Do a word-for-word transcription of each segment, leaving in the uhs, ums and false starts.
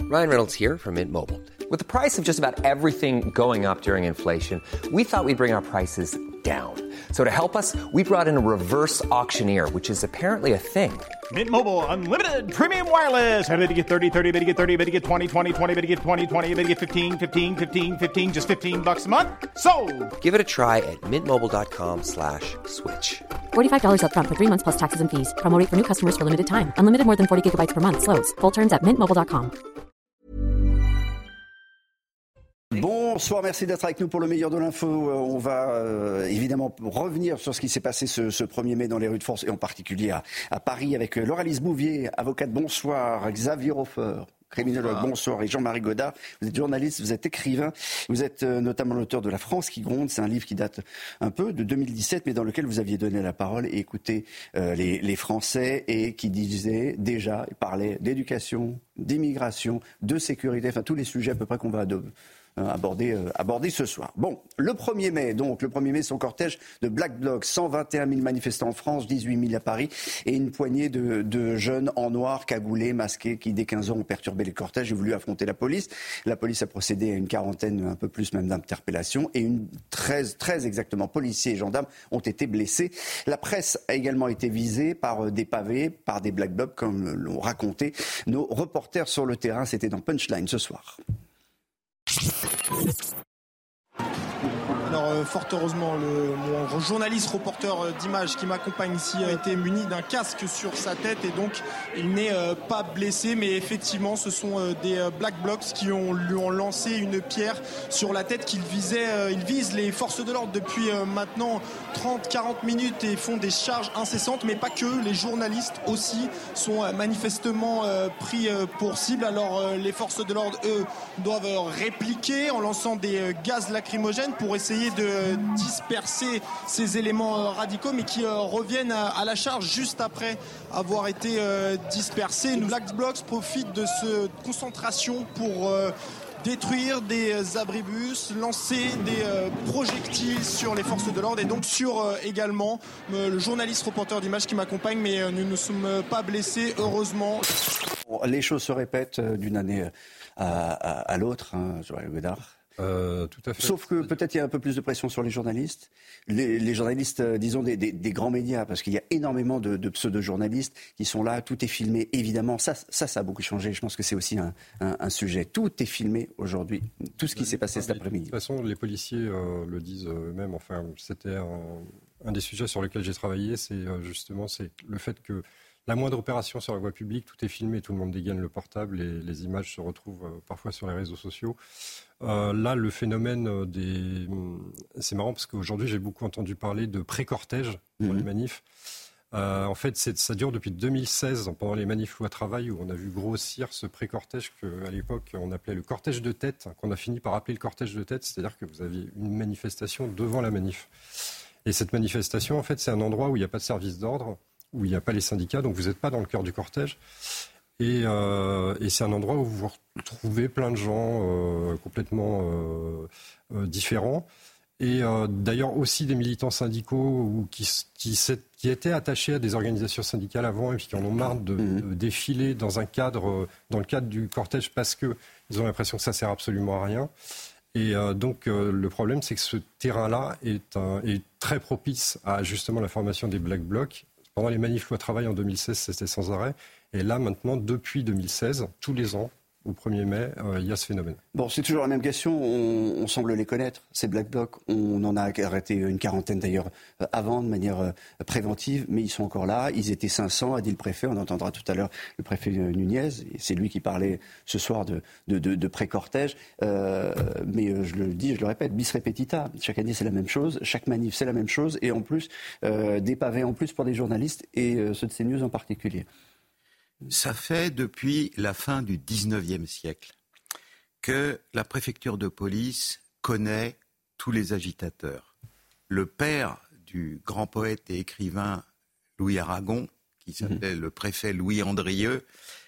Ryan Reynolds here from Mint Mobile. With the price of just about everything going up during inflation, we thought we'd bring our prices down. So to help us, we brought in a reverse auctioneer, which is apparently a thing. Mint Mobile Unlimited Premium Wireless. How to get thirty, thirty, how to get thirty, how to get twenty, twenty, twenty, how to get twenty, twenty, how to get fifteen, fifteen, fifteen, fifteen, just fifteen bucks a month? Sold! Give it a try at mintmobile.com slash switch. forty-five dollars up front for three months plus taxes and fees. Promo rate for new customers for limited time. Unlimited more than forty gigabytes per month. Slows full terms at mint mobile dot com. Bonsoir, merci d'être avec nous pour le meilleur de l'info. On va euh, évidemment revenir sur ce qui s'est passé ce, ce premier mai dans les rues de France et en particulier à, à Paris avec Laure-Alice Bouvier, avocate, bonsoir, Xavier Hofer, criminologue, bonsoir. bonsoir, et Jean-Marie Godard. Vous êtes journaliste, vous êtes écrivain, vous êtes euh, notamment l'auteur de La France qui gronde. C'est un livre qui date un peu de deux mille dix-sept, mais dans lequel vous aviez donné la parole et écouté euh, les, les Français et qui disait déjà, parlait d'éducation, d'immigration, de sécurité, enfin tous les sujets à peu près qu'on va adopter. Aborder, euh, aborder ce soir. Bon, le premier mai, donc, le premier mai, son cortège de Black Bloc, cent vingt et un mille manifestants en France, dix-huit mille à Paris, et une poignée de, de jeunes en noir, cagoulés, masqués, qui dès quinze ans ont perturbé les cortèges et voulu affronter la police. La police a procédé à une quarantaine, un peu plus même, d'interpellations, et une treize, treize exactement, policiers et gendarmes ont été blessés. La presse a également été visée par des pavés, par des Black Blocs, comme l'ont raconté nos reporters sur le terrain. C'était dans Punchline ce soir. Alors euh, fort heureusement, le, mon journaliste reporter euh, d'images qui m'accompagne ici a été muni d'un casque sur sa tête et donc il n'est euh, pas blessé, mais effectivement ce sont euh, des euh, Black Blocs qui ont, lui ont lancé une pierre sur la tête qu'ils visaient, euh, ils visent les forces de l'ordre depuis euh, maintenant trente à quarante minutes et font des charges incessantes, mais pas que, les journalistes aussi sont euh, manifestement euh, pris euh, pour cible. Alors euh, les forces de l'ordre, eux, doivent euh, répliquer en lançant des euh, gaz lacrymogènes pour essayer de disperser ces éléments radicaux, mais qui reviennent à la charge juste après avoir été dispersés. Nous, Black Blocs profitent de cette concentration pour détruire des abribus, lancer des projectiles sur les forces de l'ordre et donc sur également le journaliste reporter d'images qui m'accompagne, mais nous ne sommes pas blessés, heureusement. Les choses se répètent d'une année à, à, à l'autre, hein, Joël Godard. Euh, tout à fait. Sauf que peut-être il y a un peu plus de pression sur les journalistes, les, les journalistes, euh, disons des, des, des grands médias, parce qu'il y a énormément de, de pseudo-journalistes qui sont là, tout est filmé, évidemment, ça, ça, ça a beaucoup changé, je pense que c'est aussi un, un, un sujet, tout est filmé aujourd'hui, tout ce qui s'est passé cet après-midi. De toute façon, les policiers euh, le disent eux-mêmes, enfin, c'était un, un des sujets sur lesquels j'ai travaillé, c'est euh, justement c'est le fait que la moindre opération sur la voie publique, tout est filmé, tout le monde dégaine le portable et les images se retrouvent euh, parfois sur les réseaux sociaux. Euh, là, le phénomène des... C'est marrant parce qu'aujourd'hui, j'ai beaucoup entendu parler de pré-cortège pour mmh. les manifs. Euh, en fait, c'est, ça dure depuis deux mille seize, pendant les manifs loi travail, où on a vu grossir ce pré-cortège qu'à l'époque, on appelait le cortège de tête, qu'on a fini par appeler le cortège de tête, c'est-à-dire que vous aviez une manifestation devant la manif. Et cette manifestation, en fait, c'est un endroit où il n'y a pas de service d'ordre, où il n'y a pas les syndicats, donc vous n'êtes pas dans le cœur du cortège. Et, euh, et c'est un endroit où vous retrouvez plein de gens euh, complètement euh, euh, différents. Et euh, d'ailleurs aussi des militants syndicaux ou qui, qui, qui étaient attachés à des organisations syndicales avant et puis qui en ont marre de, de défiler dans un cadre, dans le cadre du cortège parce qu'ils ont l'impression que ça sert absolument à rien. Et euh, donc euh, le problème, c'est que ce terrain-là est, un, est très propice à justement la formation des Black Blocs. Pendant les manifs loi travail en deux mille seize, c'était sans arrêt. Et là, maintenant, depuis deux mille seize, tous les ans, au premier mai, euh, il y a ce phénomène. Bon, c'est toujours la même question. On, on semble les connaître, ces Black Blocs. On en a arrêté une quarantaine d'ailleurs avant, de manière préventive, mais ils sont encore là. Ils étaient cinq cents, a dit le préfet. On entendra tout à l'heure le préfet Nunez. C'est lui qui parlait ce soir de, de, de, de pré-cortège. Euh, mais je le dis, je le répète, bis repetita. Chaque année, c'est la même chose. Chaque manif, c'est la même chose. Et en plus, euh, des pavés en plus pour des journalistes et euh, ceux de CNews en particulier. Ça fait depuis la fin du dix-neuvième siècle que la préfecture de police connaît tous les agitateurs. Le père du grand poète et écrivain Louis Aragon, qui s'appelait mmh. le préfet Louis Andrieux,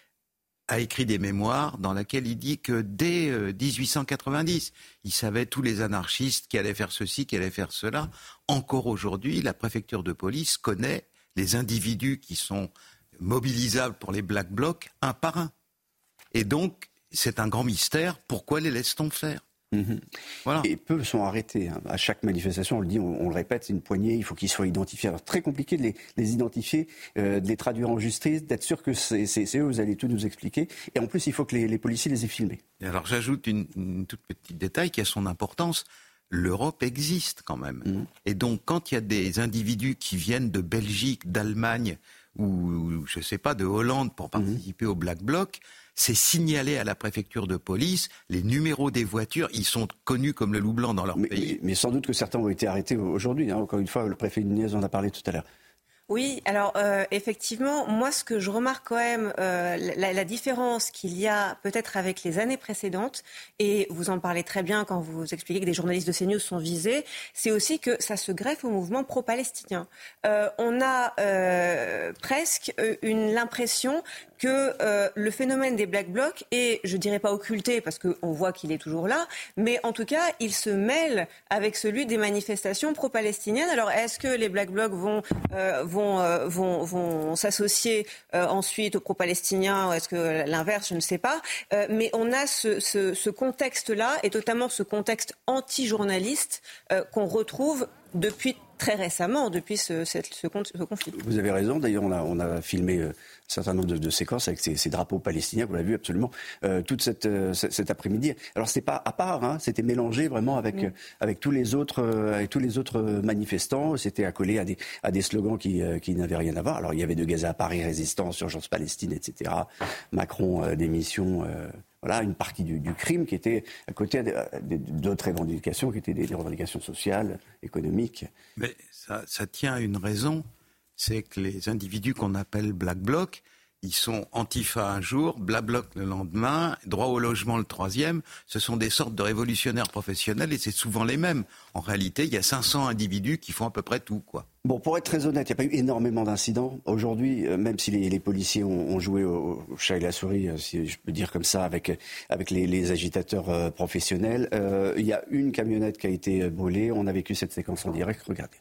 a écrit des mémoires dans lesquelles il dit que dès dix-huit cent quatre-vingt-dix, il savait tous les anarchistes qui allaient faire ceci, qui allaient faire cela. Encore aujourd'hui, la préfecture de police connaît les individus qui sont mobilisables pour les Black Blocs un par un. Et donc, c'est un grand mystère. Pourquoi les laisse-t-on faire ? Mmh. Voilà. Et peu sont arrêtés. Hein. À chaque manifestation, on le dit, on, on le répète, c'est une poignée, il faut qu'ils soient identifiés. Alors, très compliqué de les, les identifier, euh, de les traduire en justice, d'être sûr que c'est, c'est, c'est eux, vous allez tout nous expliquer. Et en plus, il faut que les, les policiers les aient filmés. Et alors, j'ajoute une, une toute petite détail qui a son importance. L'Europe existe quand même. Mmh. Et donc, quand il y a des individus qui viennent de Belgique, d'Allemagne, ou, je ne sais pas, de Hollande pour participer mmh. au Black Bloc, c'est signalé à la préfecture de police, les numéros des voitures, ils sont connus comme le loup blanc dans leur mais, pays. Mais, mais sans doute que certains ont été arrêtés aujourd'hui. Hein. Encore une fois, le préfet Nunez en a parlé tout à l'heure. Oui, alors euh, effectivement, moi ce que je remarque quand même, euh, la, la différence qu'il y a peut-être avec les années précédentes, et vous en parlez très bien quand vous expliquez que des journalistes de CNews sont visés, c'est aussi que ça se greffe au mouvement pro-palestinien. Euh, on a euh, presque une, l'impression que euh, le phénomène des Black Blocs est, je dirais pas occulté parce qu'on voit qu'il est toujours là, mais en tout cas, il se mêle avec celui des manifestations pro-palestiniennes. Alors, est-ce que les Black Blocs vont, euh, vont, euh, vont, vont s'associer euh, ensuite aux pro-palestiniens ? Est-ce que l'inverse ? Je ne sais pas. Euh, mais on a ce, ce, ce contexte-là, et notamment ce contexte anti-journaliste euh, qu'on retrouve depuis très récemment, depuis ce, ce, ce, ce conflit. Vous avez raison. D'ailleurs, on a, on a filmé euh, un certain nombre de, de séquences avec ces, ces drapeaux palestiniens, vous l'avez vu absolument, euh, toute cette, euh, cet après-midi. Alors, c'était pas à part, hein, c'était mélangé vraiment avec, mmh. euh, avec, tous les autres, euh, avec tous les autres manifestants. C'était accolé à des, à des slogans qui, euh, qui n'avaient rien à voir. Alors, il y avait de Gaza à Paris, résistance, urgence Palestine, et cetera. Macron, euh, démission... Euh, Voilà, une partie du, du crime qui était à côté d'autres revendications, qui étaient des, des revendications sociales, économiques. Mais ça, ça tient à une raison, c'est que les individus qu'on appelle Black Bloc, ils sont Antifa un jour, Black Bloc le lendemain, droit au logement le troisième. Ce sont des sortes de révolutionnaires professionnels et c'est souvent les mêmes. En réalité, il y a cinq cents individus qui font à peu près tout, quoi. Bon, pour être très honnête, il n'y a pas eu énormément d'incidents. Aujourd'hui, même si les, les policiers ont, ont joué au, au chat et la souris, si je peux dire comme ça, avec, avec les, les agitateurs euh, professionnels, euh, il y a une camionnette qui a été brûlée. On a vécu cette séquence en direct. Regardez.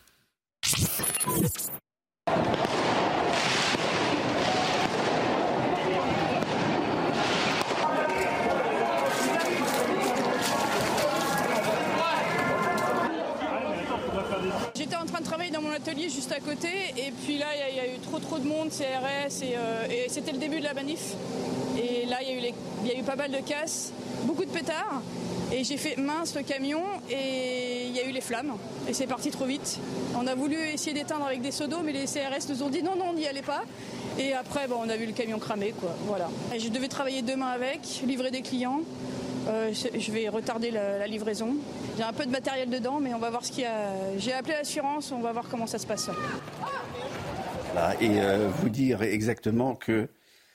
J'étais en train de travailler dans mon atelier juste à côté et puis là il y, y a eu trop trop de monde, C R S et, euh, et c'était le début de la manif. Et là il y, a eu les, il y a eu pas mal de casses, beaucoup de pétards et j'ai fait mince le camion et il y a eu les flammes et c'est parti trop vite. On a voulu essayer d'éteindre avec des seaux d'eau mais les C R S nous ont dit non non on n'y allait pas. Et après bon, on a vu le camion cramer quoi, voilà. Et je devais travailler demain avec, livrer des clients. Euh, je vais retarder la, la livraison. J'ai un peu de matériel dedans, mais on va voir ce qu'il y a. J'ai appelé l'assurance, on va voir comment ça se passe. Voilà, et euh, vous dire exactement que...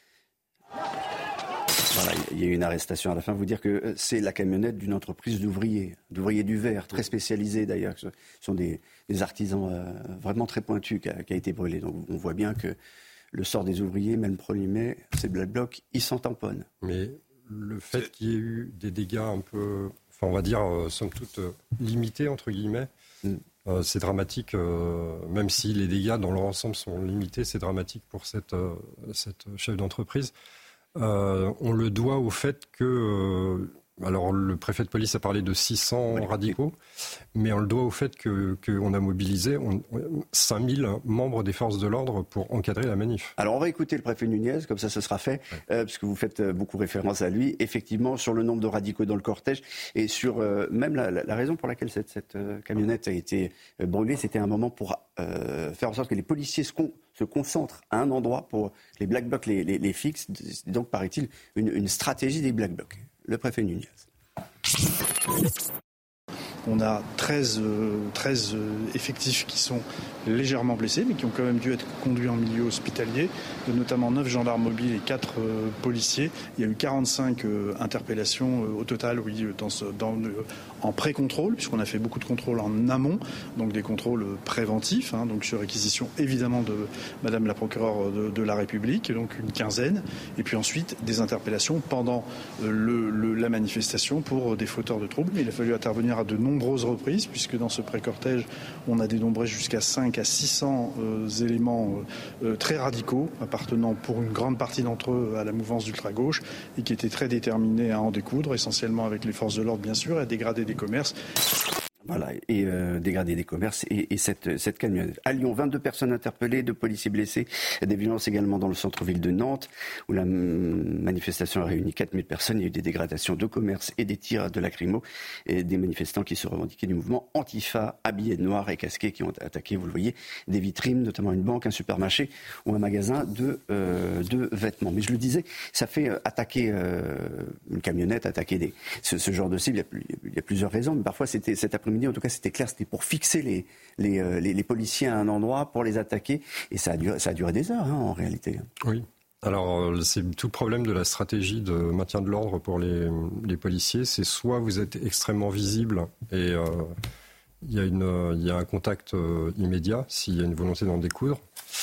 Voilà, il y a eu une arrestation à la fin. Vous dire que c'est la camionnette d'une entreprise d'ouvriers, d'ouvriers du verre, très spécialisés d'ailleurs. Ce sont des, des artisans euh, vraiment très pointus qui a, qui a été brûlé. Donc on voit bien que le sort des ouvriers, même le premier mai, ces Black Blocs, ils s'en tamponnent. Mais... Le fait qu'il y ait eu des dégâts un peu, enfin on va dire, euh, somme toute, euh, limités, entre guillemets, mm. euh, c'est dramatique, euh, même si les dégâts dans leur ensemble sont limités, c'est dramatique pour cette, euh, cette chef d'entreprise. Euh, on le doit au fait que... Euh, alors le préfet de police a parlé de six cents oui. radicaux, mais on le doit au fait que, qu'on a mobilisé on, cinq mille membres des forces de l'ordre pour encadrer la manif. Alors on va écouter le préfet Nunez, comme ça ce sera fait, oui. euh, parce que vous faites beaucoup référence à lui, effectivement sur le nombre de radicaux dans le cortège et sur euh, même la, la, la raison pour laquelle cette, cette euh, camionnette a été euh, brûlée, c'était un moment pour euh, faire en sorte que les policiers se, con, se concentrent à un endroit pour les Black Blocs les, les, les fixes, donc paraît-il une, une stratégie des Black Blocs. Le préfet Nunez. On a treize, euh, treize euh, effectifs qui sont légèrement blessés, mais qui ont quand même dû être conduits en milieu hospitalier, notamment neuf gendarmes mobiles et quatre euh, policiers. Il y a eu quarante-cinq euh, interpellations euh, au total, oui, dans ce, dans, euh, en pré-contrôle, puisqu'on a fait beaucoup de contrôles en amont, donc des contrôles préventifs, hein, donc sur réquisition évidemment de Madame la procureure de, de la République, donc une quinzaine, et puis ensuite des interpellations pendant euh, le, le, la manifestation pour euh, des fauteurs de troubles. Mais il a fallu intervenir à de nombreux nombreuses reprises, puisque dans ce pré-cortège, on a dénombré jusqu'à cinq à six cents euh, éléments euh, très radicaux, appartenant pour une grande partie d'entre eux à la mouvance d'ultra-gauche, et qui étaient très déterminés à en découdre, essentiellement avec les forces de l'ordre, bien sûr, et à dégrader des commerces. Voilà, et euh, dégrader des commerces et, et cette, cette camionnette. À Lyon, vingt-deux personnes interpellées, deux policiers blessés, des violences également dans le centre-ville de Nantes, où la m- manifestation a réuni quatre mille personnes. Il y a eu des dégradations de commerces et des tirs de lacrymo, et des manifestants qui se revendiquaient du mouvement Antifa, habillés de noir et casqués, qui ont attaqué, vous le voyez, des vitrines, notamment une banque, un supermarché ou un magasin de, euh, de vêtements. Mais je le disais, ça fait euh, attaquer euh, une camionnette, attaquer des, ce, ce genre de cible. Il y, a, il y a plusieurs raisons, mais parfois c'était cet après-midi. En tout cas, c'était clair, c'était pour fixer les, les, euh, les, les policiers à un endroit, pour les attaquer. Et ça a duré, ça a duré des heures, hein, en réalité. Oui. Alors, c'est tout le problème de la stratégie de maintien de l'ordre pour les, les policiers. C'est soit vous êtes extrêmement visible et euh, il y a une, il y a un contact euh, immédiat s'il y a une volonté d'en découdre.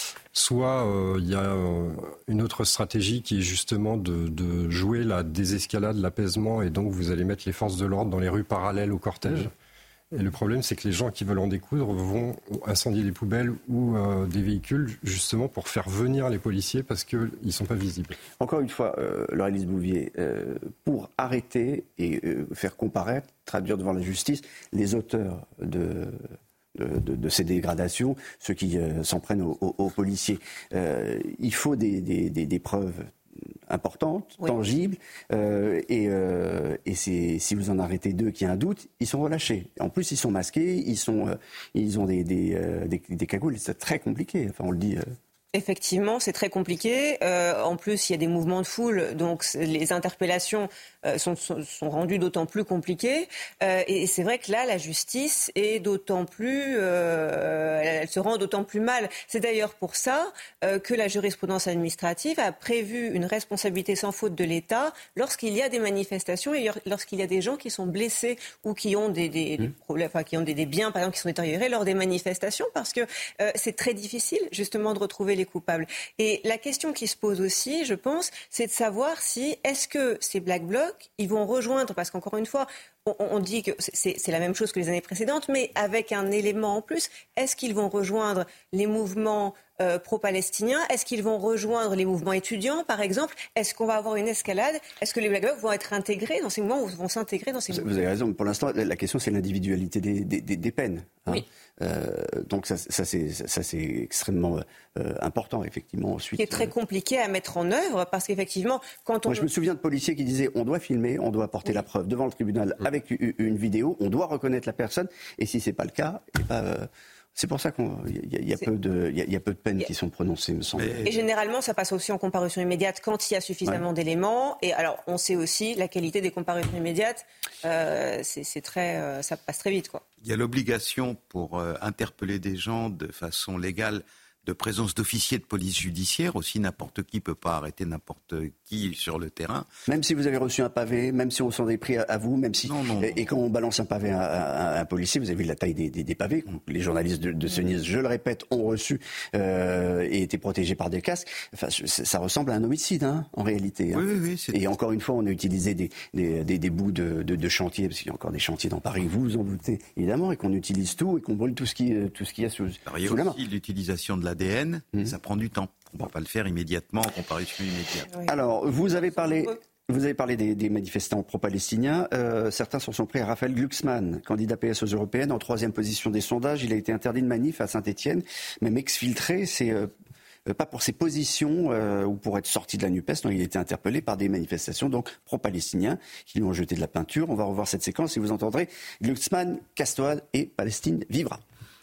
Soit euh, il y a euh, une autre stratégie qui est justement de, de jouer la désescalade, l'apaisement, et donc vous allez mettre les forces de l'ordre dans les rues parallèles au cortège. Et le problème, c'est que les gens qui veulent en découdre vont incendier des poubelles ou euh, des véhicules, justement pour faire venir les policiers parce qu'ils ne sont pas visibles. Encore une fois, euh, Laure-Élise Bouvier, euh, pour arrêter et euh, faire comparaître, traduire devant la justice les auteurs de... De, de, de ces dégradations, ceux qui euh, s'en prennent aux, aux, aux policiers. Euh, il faut des, des, des, des preuves importantes, oui. tangibles, euh, et, euh, et c'est, si vous en arrêtez deux qui a un doute, ils sont relâchés. En plus, ils sont masqués, ils, sont, euh, ils ont des, des, euh, des, des cagoules, c'est très compliqué, enfin on le dit... Euh... Effectivement, c'est très compliqué. Euh, en plus, il y a des mouvements de foule, donc les interpellations euh, sont, sont, sont rendues d'autant plus compliquées. Euh, et c'est vrai que là, la justice est d'autant plus, euh, elle se rend d'autant plus mal. C'est d'ailleurs pour ça euh, que la jurisprudence administrative a prévu une responsabilité sans faute de l'État lorsqu'il y a des manifestations et lorsqu'il y a des gens qui sont blessés ou qui ont des, des, mmh. des problèmes, enfin, qui ont des, des biens, par exemple, qui sont détériorés lors des manifestations, parce que euh, c'est très difficile justement de retrouver les coupables. Et la question qui se pose aussi, je pense, c'est de savoir si, est-ce que ces Black Blocs, ils vont rejoindre, parce qu'encore une fois, on, on dit que c'est, c'est la même chose que les années précédentes, mais avec un élément en plus, est-ce qu'ils vont rejoindre les mouvements euh, pro-palestiniens? Est-ce qu'ils vont rejoindre les mouvements étudiants, par exemple? Est-ce qu'on va avoir une escalade? Est-ce que les Black Blocs vont être intégrés dans ces mouvements ou vont s'intégrer dans ces vous, mouvements? Vous avez raison, mais pour l'instant, la question, c'est l'individualité des, des, des, des peines. Hein. Oui. Euh, donc ça, ça, c'est, ça, c'est extrêmement euh, important, effectivement. Ensuite, qui est très compliqué à mettre en œuvre, parce qu'effectivement, quand on... Moi, je me souviens de policiers qui disaient, on doit filmer, on doit apporter oui. la preuve devant le tribunal oui. avec une vidéo, on doit reconnaître la personne, et si c'est pas le cas, et ben, euh, c'est pour ça qu'il y a, y a peu de, il y a, y a peu de peines a... qui sont prononcées, me semble. Et généralement, ça passe aussi en comparution immédiate quand il y a suffisamment ouais. d'éléments. Et alors, on sait aussi la qualité des comparutions immédiates. Euh, c'est, c'est très, euh, ça passe très vite, quoi. Il y a l'obligation pour euh, interpeller des gens de façon légale de présence d'officiers de police judiciaire. Aussi, n'importe qui ne peut pas arrêter n'importe qui sur le terrain. Même si vous avez reçu un pavé, même si on s'en est pris à, à vous, même si... Non, non, et, et quand on balance un pavé à, à, à un policier, vous avez vu la taille des, des, des pavés. Les journalistes de, de CNews, je le répète, ont reçu euh, et été protégés par des casques. Enfin, ça ressemble à un homicide, hein, en réalité. Hein. Oui, oui, oui. C'est... Et encore une fois, on a utilisé des, des, des, des bouts de, de, de chantier, parce qu'il y a encore des chantiers dans Paris, vous vous en doutez, évidemment, et qu'on utilise tout, et qu'on brûle tout ce qui, tout ce qu'il y a sous, Alors, il y a sous la main. aussi l'utilisation de l'A D N, mmh. ça prend du temps. On ne va pas le faire immédiatement en comparution immédiate. Oui. Alors, vous avez parlé... Vous avez parlé des, des manifestants pro-palestiniens. Euh, certains s'en sont pris à Raphaël Glucksmann, candidat P S aux européennes, en troisième position des sondages. Il a été interdit de manif à Saint-Étienne, même exfiltré. C'est euh, pas pour ses positions euh, ou pour être sorti de la NUPES. Non, il a été interpellé par des manifestations donc pro-palestiniens qui lui ont jeté de la peinture. On va revoir cette séquence et vous entendrez Glucksmann, Castoise et Palestine vivra.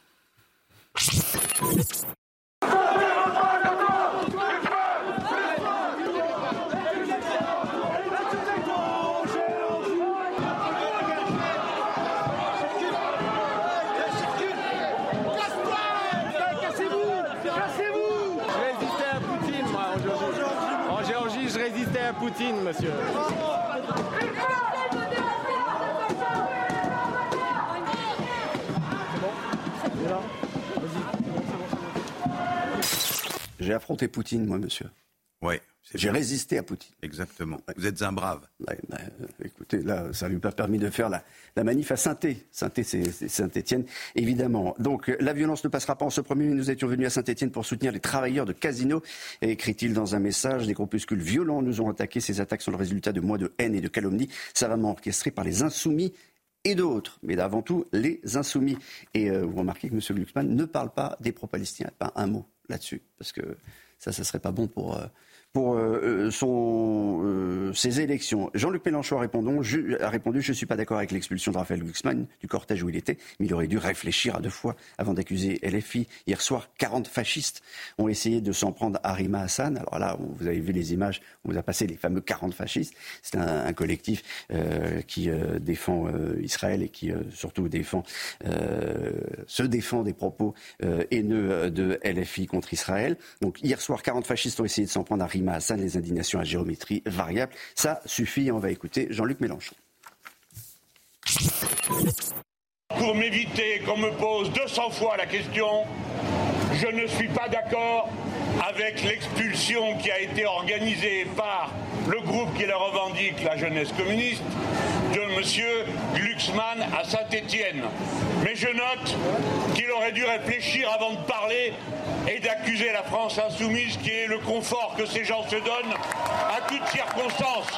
Poutine, monsieur. J'ai affronté Poutine, moi, monsieur. Oui, J'ai résisté à Poutine. Exactement. Vous êtes un brave. Ouais, bah, euh, écoutez, là, ça ne lui a pas permis de faire la, la manif à Saint-Étienne. Saint-Étienne, c'est, c'est Saint-Étienne, évidemment. Donc, euh, la violence ne passera pas en ce premier mai. Nous étions venus à Saint-Étienne pour soutenir les travailleurs de Casino, écrit-il dans un message. Des groupuscules violents nous ont attaqués. Ces attaques sont le résultat de mois de haine et de calomnie, savamment orchestrés par les insoumis et d'autres, mais avant tout les insoumis. Et euh, vous remarquez que M. Glucksmann ne parle pas des pro-palestiniens, pas un mot là-dessus, parce que ça, ça ne serait pas bon pour... Euh, pour euh, son, euh, ses élections. Jean-Luc Mélenchon a répondu, je, a répondu « Je ne suis pas d'accord avec l'expulsion de Raphaël Glucksmann du cortège où il était, mais il aurait dû réfléchir à deux fois avant d'accuser L F I. Hier soir, quarante fascistes ont essayé de s'en prendre à Rima Hassan. Alors là, vous avez vu les images, on vous a passé les fameux quarante fascistes. C'est un, un collectif euh, qui euh, défend euh, Israël et qui euh, surtout défend, euh, se défend des propos euh, haineux de L F I contre Israël. Donc hier soir, quarante fascistes ont essayé de s'en prendre à Rima Hassan, les indignations à géométrie variable. Ça suffit, on va écouter Jean-Luc Mélenchon. Pour m'éviter qu'on me pose deux cents fois la question, je ne suis pas d'accord avec l'expulsion qui a été organisée par le groupe qui la revendique, la jeunesse communiste, de M. Glucksmann à Saint-Étienne. Mais je note qu'il aurait dû réfléchir avant de parler et d'accuser la France insoumise, qui est le confort que ces gens se donnent à toutes circonstances.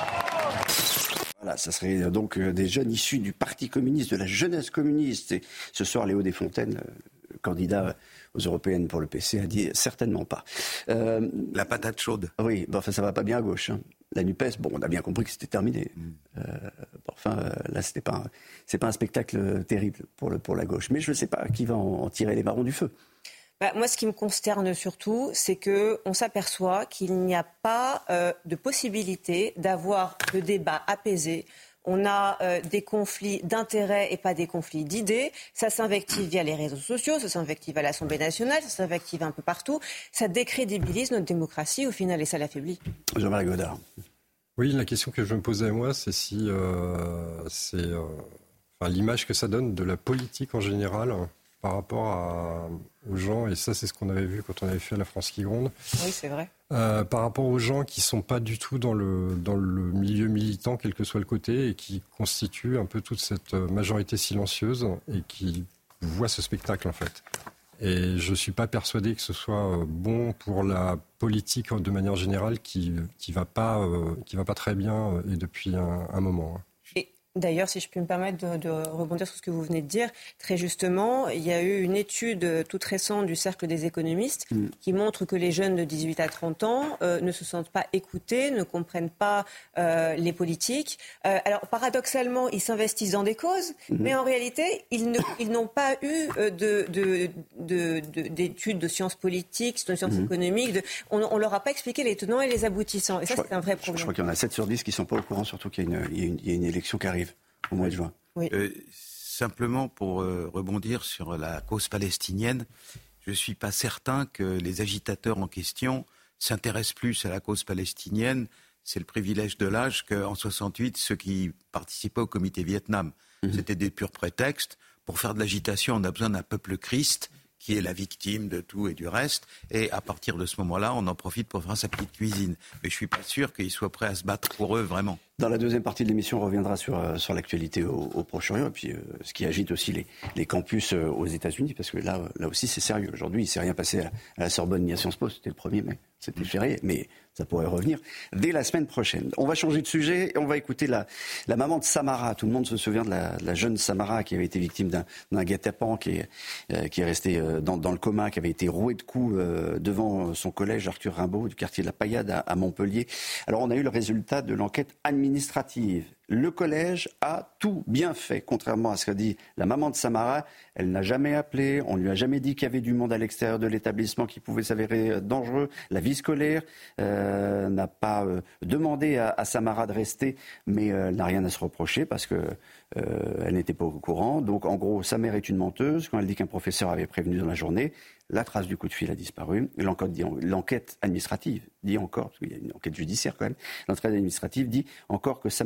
Voilà, ça serait donc des jeunes issus du Parti communiste, de la jeunesse communiste. Et ce soir, Léo Desfontaines, le candidat aux européennes pour le P C, a dit certainement pas. Euh, la patate chaude. Oui, bon, enfin, ça va pas bien à gauche. Hein. La NUPES, bon, on a bien compris que c'était terminé. Mm. Euh, bon, enfin, euh, là, c'était pas, un, c'est pas un spectacle terrible pour, le, pour la gauche. Mais je ne sais pas qui va en, en tirer les marrons du feu. Bah, moi, ce qui me consterne surtout, c'est qu'on s'aperçoit qu'il n'y a pas euh, de possibilité d'avoir de débats apaisés. On a euh, des conflits d'intérêts et pas des conflits d'idées. Ça s'invective via les réseaux sociaux, ça s'invective à l'Assemblée nationale, ça s'invective un peu partout. Ça décrédibilise notre démocratie au final et ça l'affaiblit. Jean-Marie Godard. Oui, la question que je me posais moi, c'est si euh, c'est euh, enfin, l'image que ça donne de la politique en général par rapport à, aux gens, et ça c'est ce qu'on avait vu quand on avait fait La France qui gronde. Oui, c'est vrai. Euh, par rapport aux gens qui ne sont pas du tout dans le, dans le milieu militant, quel que soit le côté, et qui constituent un peu toute cette majorité silencieuse et qui voient ce spectacle en fait. Et je ne suis pas persuadé que ce soit bon pour la politique de manière générale qui ne qui va, euh, va pas très bien et depuis un, un moment. D'ailleurs, si je peux me permettre de, de rebondir sur ce que vous venez de dire, très justement, il y a eu une étude toute récente du Cercle des économistes mmh. qui montre que les jeunes de dix-huit à trente ans euh, ne se sentent pas écoutés, ne comprennent pas euh, les politiques. Euh, alors, paradoxalement, ils s'investissent dans des causes, mmh. mais en réalité, ils, ne, ils n'ont pas eu de, de, de, de, d'études de sciences politiques, de sciences mmh. économiques. De, on ne leur a pas expliqué les tenants et les aboutissants. Et ça, je c'est crois, un vrai problème. Je crois qu'il y en a sept sur dix qui ne sont pas au courant, surtout qu'il y a une, il y a une, il y a une élection qui arrive au mois de juin. Oui. Euh, simplement pour euh, rebondir sur la cause palestinienne, je ne suis pas certain que les agitateurs en question s'intéressent plus à la cause palestinienne. C'est le privilège de l'âge qu'en soixante-huit, ceux qui participaient au comité Vietnam, mmh. c'était des purs prétextes. Pour faire de l'agitation, on a besoin d'un peuple Christ qui est la victime de tout et du reste. Et à partir de ce moment-là, on en profite pour faire sa petite cuisine. Mais je ne suis pas sûr qu'ils soient prêts à se battre pour eux, vraiment. Dans la deuxième partie de l'émission, on reviendra sur, euh, sur l'actualité au, au Proche-Orient et puis euh, ce qui agite aussi les, les campus euh, aux États-Unis, parce que là, là aussi, c'est sérieux. Aujourd'hui, il ne s'est rien passé à, à la Sorbonne ni à Sciences Po, c'était le premier mai. C'était férié, mais ça pourrait revenir dès la semaine prochaine. On va changer de sujet et on va écouter la, la maman de Samara. Tout le monde se souvient de la, de la jeune Samara qui avait été victime d'un, d'un guet-apens, qui est, euh, qui est resté euh, dans, dans le coma, qui avait été roué de coups euh, devant son collège Arthur Rimbaud du quartier de la Paillade à, à Montpellier. Alors on a eu le résultat de l'enquête administrative. Le collège a tout bien fait, contrairement à ce qu'a dit la maman de Samara. Elle n'a jamais appelé, on ne lui a jamais dit qu'il y avait du monde à l'extérieur de l'établissement qui pouvait s'avérer dangereux. La vie scolaire euh, n'a pas euh, demandé à, à Samara de rester, mais euh, elle n'a rien à se reprocher parce que euh, elle n'était pas au courant. Donc en gros, sa mère est une menteuse. Quand elle dit qu'un professeur avait prévenu dans la journée, la trace du coup de fil a disparu. L'enquête, dit, l'enquête administrative dit encore, parce qu'il y a une enquête judiciaire quand même, l'enquête administrative dit encore que Samara n'a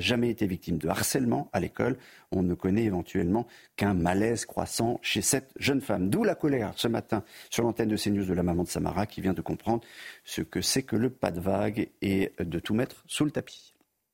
jamais été victime de harcèlement à l'école. On ne connaît éventuellement qu'un malaise croissant chez cette jeune femme. D'où la colère ce matin sur l'antenne de CNews de la maman de Samara qui vient de comprendre ce que c'est que le pas de vague et de tout mettre sous le tapis.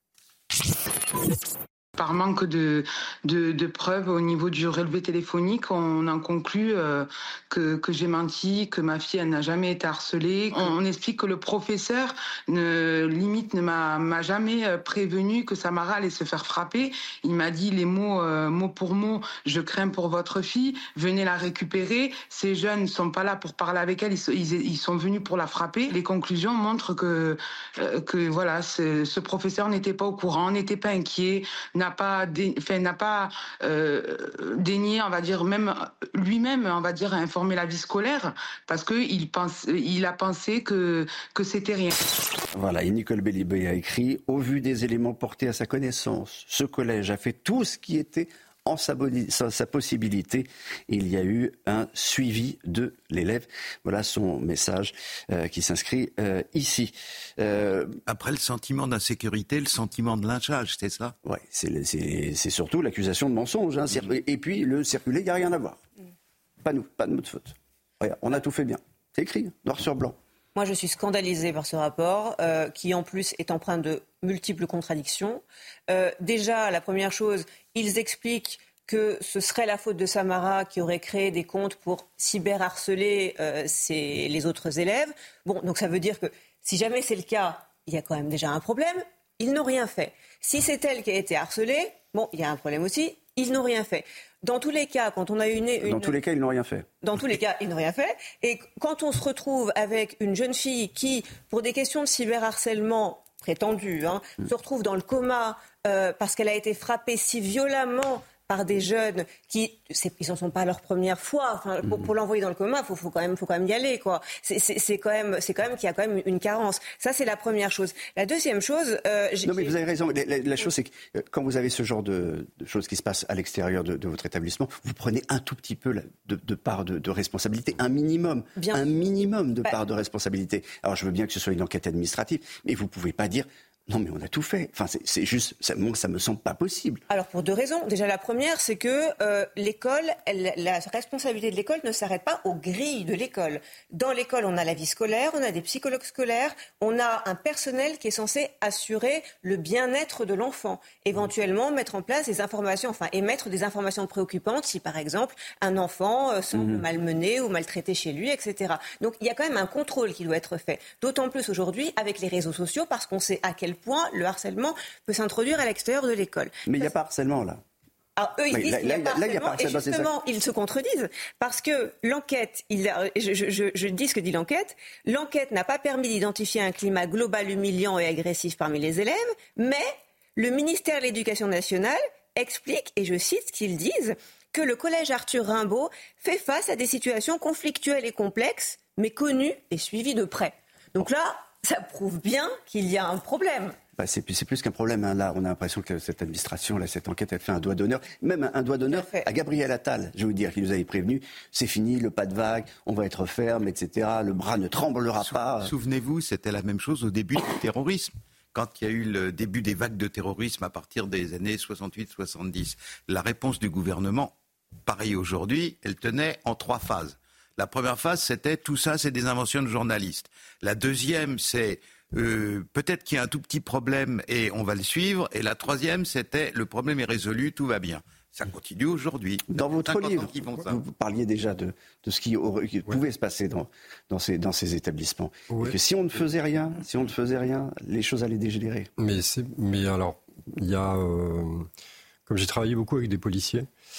Par manque de, de, de preuves au niveau du relevé téléphonique, on en conclut euh, que, que j'ai menti, que ma fille elle n'a jamais été harcelée. On, on explique que le professeur, ne, limite, ne m'a, m'a jamais prévenu que Samara allait se faire frapper. Il m'a dit les mots, euh, mot pour mot, je crains pour votre fille, venez la récupérer. Ces jeunes ne sont pas là pour parler avec elle, ils, ils, ils sont venus pour la frapper. Les conclusions montrent que, euh, que voilà, ce, ce professeur n'était pas au courant, n'était pas inquiet, n'a pas, dé, enfin, n'a pas euh, daigné, on va dire, même lui-même, on va dire, à informer la vie scolaire, parce qu'il pense, il a pensé que, que c'était rien. Voilà, et Nicole Belliber a écrit « Au vu des éléments portés à sa connaissance, ce collège a fait tout ce qui était en sa, boni- sa, sa possibilité. Il y a eu un suivi de l'élève. » Voilà son message euh, qui s'inscrit euh, ici. Euh, Après le sentiment d'insécurité, le sentiment de lynchage, c'est ça ? Oui, c'est, c'est, c'est surtout l'accusation de mensonge. Hein, mmh. Et puis le circuler, il n'y a rien à voir. Mmh. Pas nous, pas de notre faute. Regarde, on a tout fait bien. C'est écrit, noir sur blanc. Moi, je suis scandalisée par ce rapport, euh, qui en plus est empreint de multiples contradictions. Euh, déjà, la première chose, ils expliquent que ce serait la faute de Samara qui aurait créé des comptes pour cyberharceler euh, ses, les autres élèves. Bon, donc ça veut dire que si jamais c'est le cas, il y a quand même déjà un problème. Ils n'ont rien fait. Si c'est elle qui a été harcelée, bon, il y a un problème aussi. Ils n'ont rien fait. Dans tous les cas, quand on a une, une... Dans tous les cas, ils n'ont rien fait. Dans tous les cas, ils n'ont rien fait. Et quand on se retrouve avec une jeune fille qui, pour des questions de cyberharcèlement prétendu, hein, mmh. se retrouve dans le coma euh, parce qu'elle a été frappée si violemment par des jeunes qui, c'est, ils n'en sont pas leur première fois. Enfin, pour, pour l'envoyer dans le coma, faut, faut quand même, faut quand même y aller, quoi. C'est, c'est, c'est quand même, c'est quand même qu'il y a quand même une carence. Ça, c'est la première chose. La deuxième chose, euh, j'ai... non mais vous avez raison. La, la, la chose, c'est que quand vous avez ce genre de, de choses qui se passent à l'extérieur de, de votre établissement, vous prenez un tout petit peu de, de part de, de responsabilité, un minimum, Bien. un minimum de bah... part de responsabilité. Alors, je veux bien que ce soit une enquête administrative, mais vous pouvez pas dire. Non, mais on a tout fait. Enfin, c'est, c'est juste, ça, moi, ça me semble pas possible. Alors, pour deux raisons. Déjà, la première, c'est que euh, l'école, elle, la responsabilité de l'école ne s'arrête pas aux grilles de l'école. Dans l'école, on a la vie scolaire, on a des psychologues scolaires, on a un personnel qui est censé assurer le bien-être de l'enfant. Éventuellement, mettre en place des informations, enfin, émettre des informations préoccupantes si, par exemple, un enfant euh, semble mmh. malmené ou maltraité chez lui, et cetera. Donc, il y a quand même un contrôle qui doit être fait. D'autant plus aujourd'hui avec les réseaux sociaux, parce qu'on sait à quel point le harcèlement peut s'introduire à l'extérieur de l'école. Mais il n'y a pas harcèlement là. Alors, eux, ils disent qu'il n'y a pas harcèlement, et justement, ils se contredisent, parce que l'enquête, il, je, je, je dis ce que dit l'enquête, l'enquête n'a pas permis d'identifier un climat global humiliant et agressif parmi les élèves, mais le ministère de l'Éducation nationale explique, et je cite ce qu'ils disent, que le collège Arthur Rimbaud fait face à des situations conflictuelles et complexes, mais connues et suivies de près. Donc là, ça prouve bien qu'il y a un problème. Bah c'est, c'est plus qu'un problème. Hein. Là, on a l'impression que cette administration, là, cette enquête, elle fait un doigt d'honneur. Même un, un doigt d'honneur à Gabriel Attal, je vais vous dire, qui nous avait prévenu. C'est fini, le pas de vague, on va être ferme, et cetera. Le bras ne tremblera Sou- pas. Souvenez-vous, c'était la même chose au début du terrorisme. Quand il y a eu le début des vagues de terrorisme à partir des années soixante-huit soixante-dix, la réponse du gouvernement, pareil aujourd'hui, elle tenait en trois phases. La première phase, c'était tout ça, c'est des inventions de journalistes. La deuxième, c'est euh, peut-être qu'il y a un tout petit problème et on va le suivre. Et la troisième, c'était le problème est résolu, tout va bien. Ça continue aujourd'hui. Dans votre livre, vous, vous parliez déjà de, de ce qui, aurait, qui ouais. pouvait se passer dans, dans, ces, dans ces établissements. Ouais. Et que si on ne faisait rien, si on ne faisait rien, les choses allaient dégénérer. Mais, c'est, mais alors, il y a... Euh, comme j'ai travaillé beaucoup avec des policiers,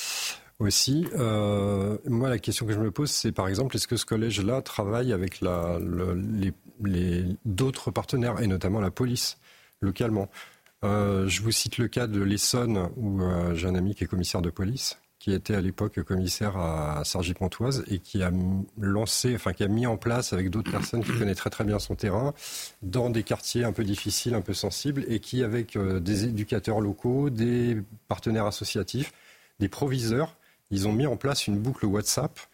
aussi, euh, moi la question que je me pose, c'est par exemple, est-ce que ce collège-là travaille avec la, le, les, les, d'autres partenaires, et notamment la police, localement. euh, Je vous cite le cas de l'Essonne, où euh, j'ai un ami qui est commissaire de police, qui était à l'époque commissaire à Cergy-Pontoise, et qui a lancé, enfin qui a mis en place avec d'autres personnes qui connaissent très très bien son terrain, dans des quartiers un peu difficiles, un peu sensibles, et qui avec euh, des éducateurs locaux, des partenaires associatifs, des proviseurs, ils ont mis en place une boucle WhatsApp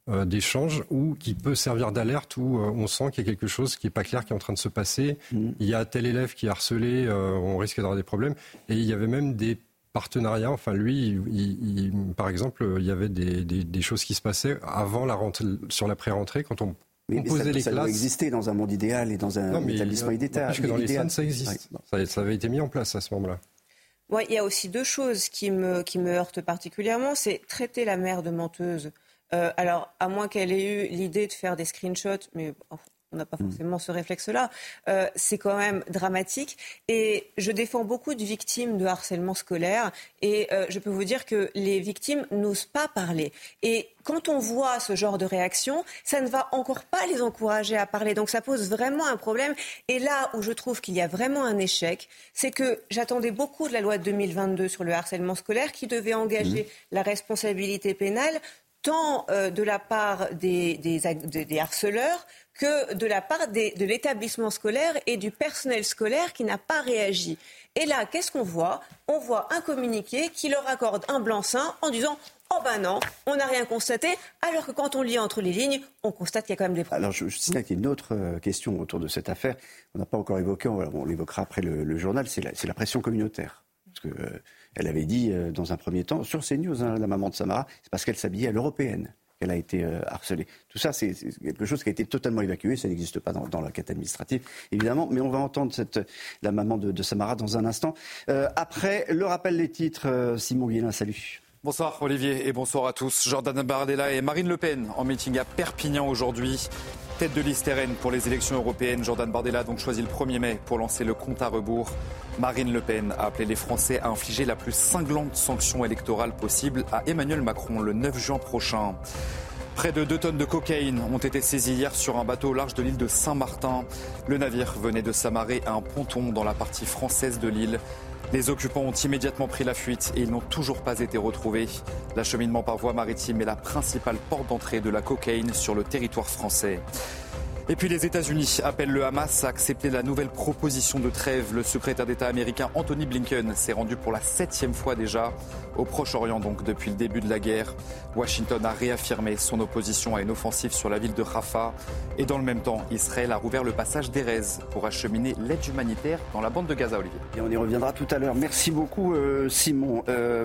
euh, d'échange ou qui peut servir d'alerte où euh, on sent qu'il y a quelque chose qui n'est pas clair, qui est en train de se passer. Mmh. Il y a tel élève qui est harcelé, euh, on risque d'avoir des problèmes. Et il y avait même des partenariats. Enfin, lui, il, il, par exemple, il y avait des, des, des choses qui se passaient avant la rentrée, sur la pré-rentrée, quand on Mais, mais ça, les ça classes. doit exister dans un monde idéal et dans un non, établissement idéal. Parce que dans les centres, ça existe. Ouais. Ça, ça avait été mis en place à ce moment-là. Ouais, il y a aussi deux choses qui me, qui me heurtent particulièrement. C'est traiter la mère de menteuse. Euh, alors, à moins qu'elle ait eu l'idée de faire des screenshots, mais enfin, on n'a pas forcément mmh. ce réflexe-là, euh, c'est quand même dramatique. Et je défends beaucoup de victimes de harcèlement scolaire. Et euh, je peux vous dire que les victimes n'osent pas parler. Et quand on voit ce genre de réaction, ça ne va encore pas les encourager à parler. Donc ça pose vraiment un problème. Et là où je trouve qu'il y a vraiment un échec, c'est que j'attendais beaucoup de la loi de deux mille vingt-deux sur le harcèlement scolaire qui devait engager mmh. la responsabilité pénale tant euh, de la part des, des, des, des harceleurs que de la part des, de l'établissement scolaire et du personnel scolaire qui n'a pas réagi. Et là, qu'est-ce qu'on voit ? On voit un communiqué qui leur accorde un blanc-seing en disant « Oh ben non, on n'a rien constaté », alors que quand on lit entre les lignes, on constate qu'il y a quand même des problèmes. Alors je, je signale qu'il y a une autre question autour de cette affaire. On n'a pas encore évoqué, on, on l'évoquera après le, le journal, c'est la, c'est la pression communautaire. Parce que, euh, elle avait dit euh, dans un premier temps, sur CNews, hein, la maman de Samara, c'est parce qu'elle s'habillait à l'européenne qu'elle a été euh, harcelée. Tout ça, c'est, c'est quelque chose qui a été totalement évacué. Ça n'existe pas dans, dans l'enquête administrative, évidemment. Mais on va entendre cette, la maman de, de Samara dans un instant. Euh, après, le rappel des titres. Euh, Simon Guillain, salut. Bonsoir Olivier et bonsoir à tous. Jordan Bardella et Marine Le Pen en meeting à Perpignan aujourd'hui. Tête de liste R N pour les élections européennes. Jordan Bardella a donc choisi le premier mai pour lancer le compte à rebours. Marine Le Pen a appelé les Français à infliger la plus cinglante sanction électorale possible à Emmanuel Macron le neuf juin prochain. Près de deux tonnes de cocaïne ont été saisies hier sur un bateau au large de l'île de Saint-Martin. Le navire venait de s'amarrer à un ponton dans la partie française de l'île. Les occupants ont immédiatement pris la fuite et ils n'ont toujours pas été retrouvés. L'acheminement par voie maritime est la principale porte d'entrée de la cocaïne sur le territoire français. Et puis les États-Unis appellent le Hamas à accepter la nouvelle proposition de trêve. Le secrétaire d'État américain Anthony Blinken s'est rendu pour la septième fois déjà au Proche-Orient, donc depuis le début de la guerre. Washington a réaffirmé son opposition à une offensive sur la ville de Rafah. Et dans le même temps, Israël a rouvert le passage d'Erez pour acheminer l'aide humanitaire dans la bande de Gaza, Olivier. Et on y reviendra tout à l'heure. Merci beaucoup euh, Simon. Euh,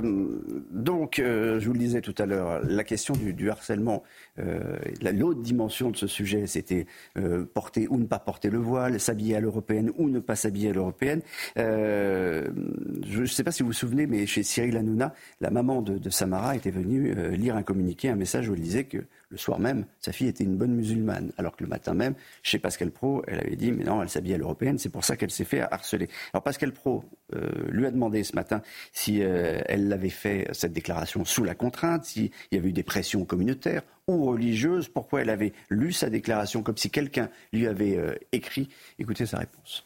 donc, euh, je vous le disais tout à l'heure, la question du, du harcèlement, euh, la, l'autre dimension de ce sujet, c'était Euh, porter ou ne pas porter le voile, s'habiller à l'européenne ou ne pas s'habiller à l'européenne. Euh, je ne sais pas si vous vous souvenez, mais chez Cyril Hanouna, la maman de, de Samara était venue euh, lire un communiqué, un message où elle disait que le soir même, sa fille était une bonne musulmane. Alors que le matin même, chez Pascal Praud, elle avait dit, mais non, elle s'habille à l'européenne, c'est pour ça qu'elle s'est fait harceler. Alors Pascal Praud euh, lui a demandé ce matin si euh, elle avait fait cette déclaration sous la contrainte, s'il y avait eu des pressions communautaires ou religieuses, pourquoi elle avait lu sa déclaration comme si quelqu'un lui avait euh, écrit. Écoutez sa réponse.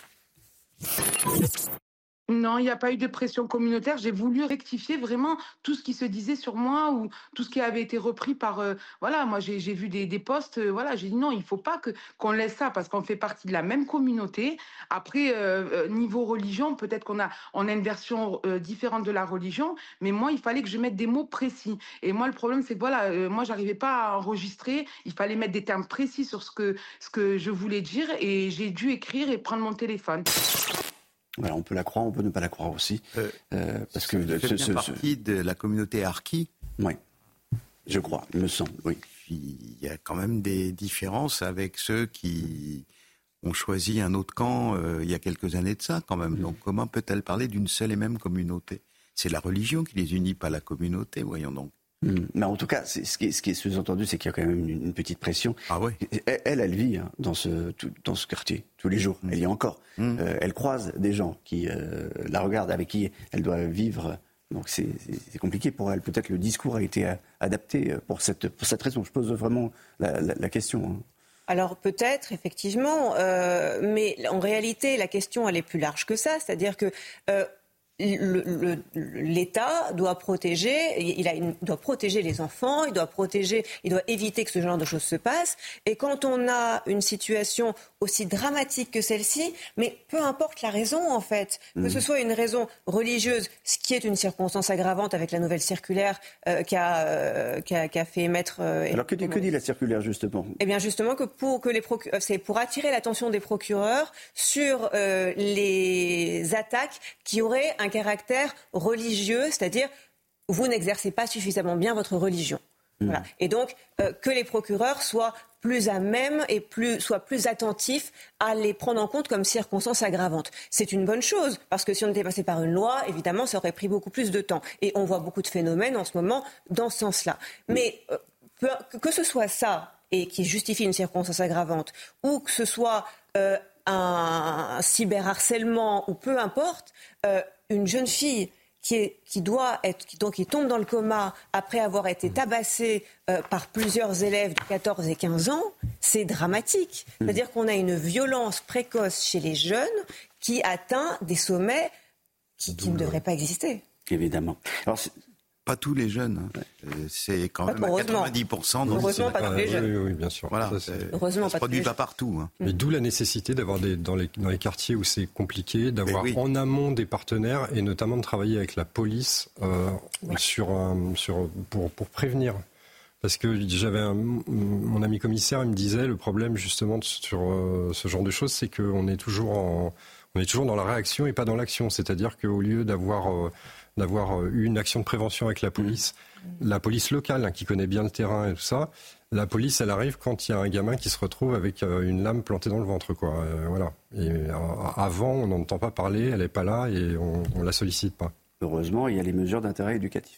Non, il n'y a pas eu de pression communautaire. J'ai voulu rectifier vraiment tout ce qui se disait sur moi ou tout ce qui avait été repris par... Euh, voilà, moi j'ai, j'ai vu des, des posts, euh, voilà, j'ai dit non, il ne faut pas que, qu'on laisse ça parce qu'on fait partie de la même communauté. Après, euh, niveau religion, peut-être qu'on a, on a une version euh, différente de la religion, mais moi, il fallait que je mette des mots précis. Et moi, le problème, c'est que voilà, euh, moi, je n'arrivais pas à enregistrer. Il fallait mettre des termes précis sur ce que, ce que je voulais dire et j'ai dû écrire et prendre mon téléphone. Voilà, on peut la croire, on peut ne pas la croire aussi. Euh, euh, parce que que ce, ce, partie de la communauté harki. Oui, je crois, il me semble, oui. Puis, il y a quand même des différences avec ceux qui ont choisi un autre camp euh, il y a quelques années de ça, quand même. Mmh. Donc, comment peut-elle parler d'une seule et même communauté ? C'est la religion qui les unit, pas la communauté, voyons donc. Mmh. Mais en tout cas, c'est, ce, qui est, ce qui est sous-entendu, c'est qu'il y a quand même une, une petite pression. Ah ouais. Elle, elle, elle vit hein, dans, ce, tout, dans ce quartier, tous les jours. Mmh. Elle y est encore. Mmh. Euh, elle croise des gens qui euh, la regardent, avec qui elle doit vivre. Donc c'est, c'est, c'est compliqué pour elle. Peut-être le discours a été a, adapté pour cette, pour cette raison. Je pose vraiment la, la, la question. Hein. Alors peut-être, effectivement, euh, mais en réalité, la question, elle est plus large que ça. C'est-à-dire que... Euh, Le, le, l'État doit protéger, il, a une, doit protéger les enfants, il doit protéger, il doit éviter que ce genre de choses se passe. Et quand on a une situation aussi dramatique que celle-ci, mais peu importe la raison en fait, que mmh. ce soit une raison religieuse, ce qui est une circonstance aggravante avec la nouvelle circulaire euh, qu'a, euh, qu'a, qu'a fait émettre. Euh, Alors que dit, que dit la circulaire justement ? Eh bien justement que pour que les procu- c'est pour attirer l'attention des procureurs sur euh, les attaques qui auraient un un caractère religieux, c'est-à-dire vous n'exercez pas suffisamment bien votre religion. Mmh. Voilà. Et donc euh, que les procureurs soient plus à même et plus, soient plus attentifs à les prendre en compte comme circonstances aggravantes. C'est une bonne chose, parce que si on était passé par une loi, évidemment, ça aurait pris beaucoup plus de temps. Et on voit beaucoup de phénomènes en ce moment dans ce sens-là. Mais euh, peu, que ce soit ça, et qui justifie une circonstance aggravante, ou que ce soit euh, un, un cyberharcèlement, ou peu importe, euh, une jeune fille qui, est, qui doit être, qui, donc, qui tombe dans le coma après avoir été tabassée euh, par plusieurs élèves de quatorze et quinze ans, c'est dramatique. Mmh. C'est-à-dire qu'on a une violence précoce chez les jeunes qui atteint des sommets qui, qui ne devraient pas exister. Évidemment. Alors, c'est... Pas tous les jeunes. Hein. C'est quand même à quatre-vingt-dix pour cent. Donc heureusement, pas tous les jeunes. Oui, oui, bien sûr. Voilà, ça, heureusement, ça ne se produit pas partout. Hein. Mais d'où la nécessité d'avoir des, dans, les, dans les quartiers où c'est compliqué, d'avoir oui. en amont des partenaires et notamment de travailler avec la police euh, ouais. sur, euh, sur, pour, pour prévenir. Parce que j'avais un, mon ami commissaire, il me disait le problème justement sur euh, ce genre de choses, c'est qu'on est toujours en, on est toujours dans la réaction et pas dans l'action. C'est-à-dire qu'au lieu d'avoir euh, d'avoir eu une action de prévention avec la police, mmh. la police locale hein, qui connaît bien le terrain et tout ça, la police elle arrive quand il y a un gamin qui se retrouve avec euh, une lame plantée dans le ventre, quoi. Euh, voilà. Et euh, avant on n'entend pas parler, elle n'est pas là et on, on la sollicite pas. Heureusement, il y a les mesures d'intérêt éducatif.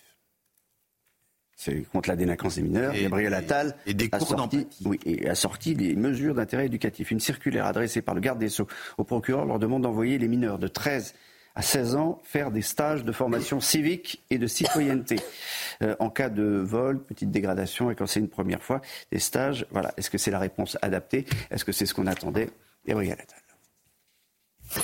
C'est contre la délinquance des mineurs. Et, Gabriel Attal et des a, cours sorti, oui, et a sorti des mesures d'intérêt éducatif. Une circulaire adressée par le garde des Sceaux au procureur leur demande d'envoyer les mineurs de treize à seize ans faire des stages de formation civique et de citoyenneté. Euh, en cas de vol, petite dégradation et quand c'est une première fois, des stages. Voilà. Est-ce que c'est la réponse adaptée ? Est-ce que c'est ce qu'on attendait ? Gabriel Attal.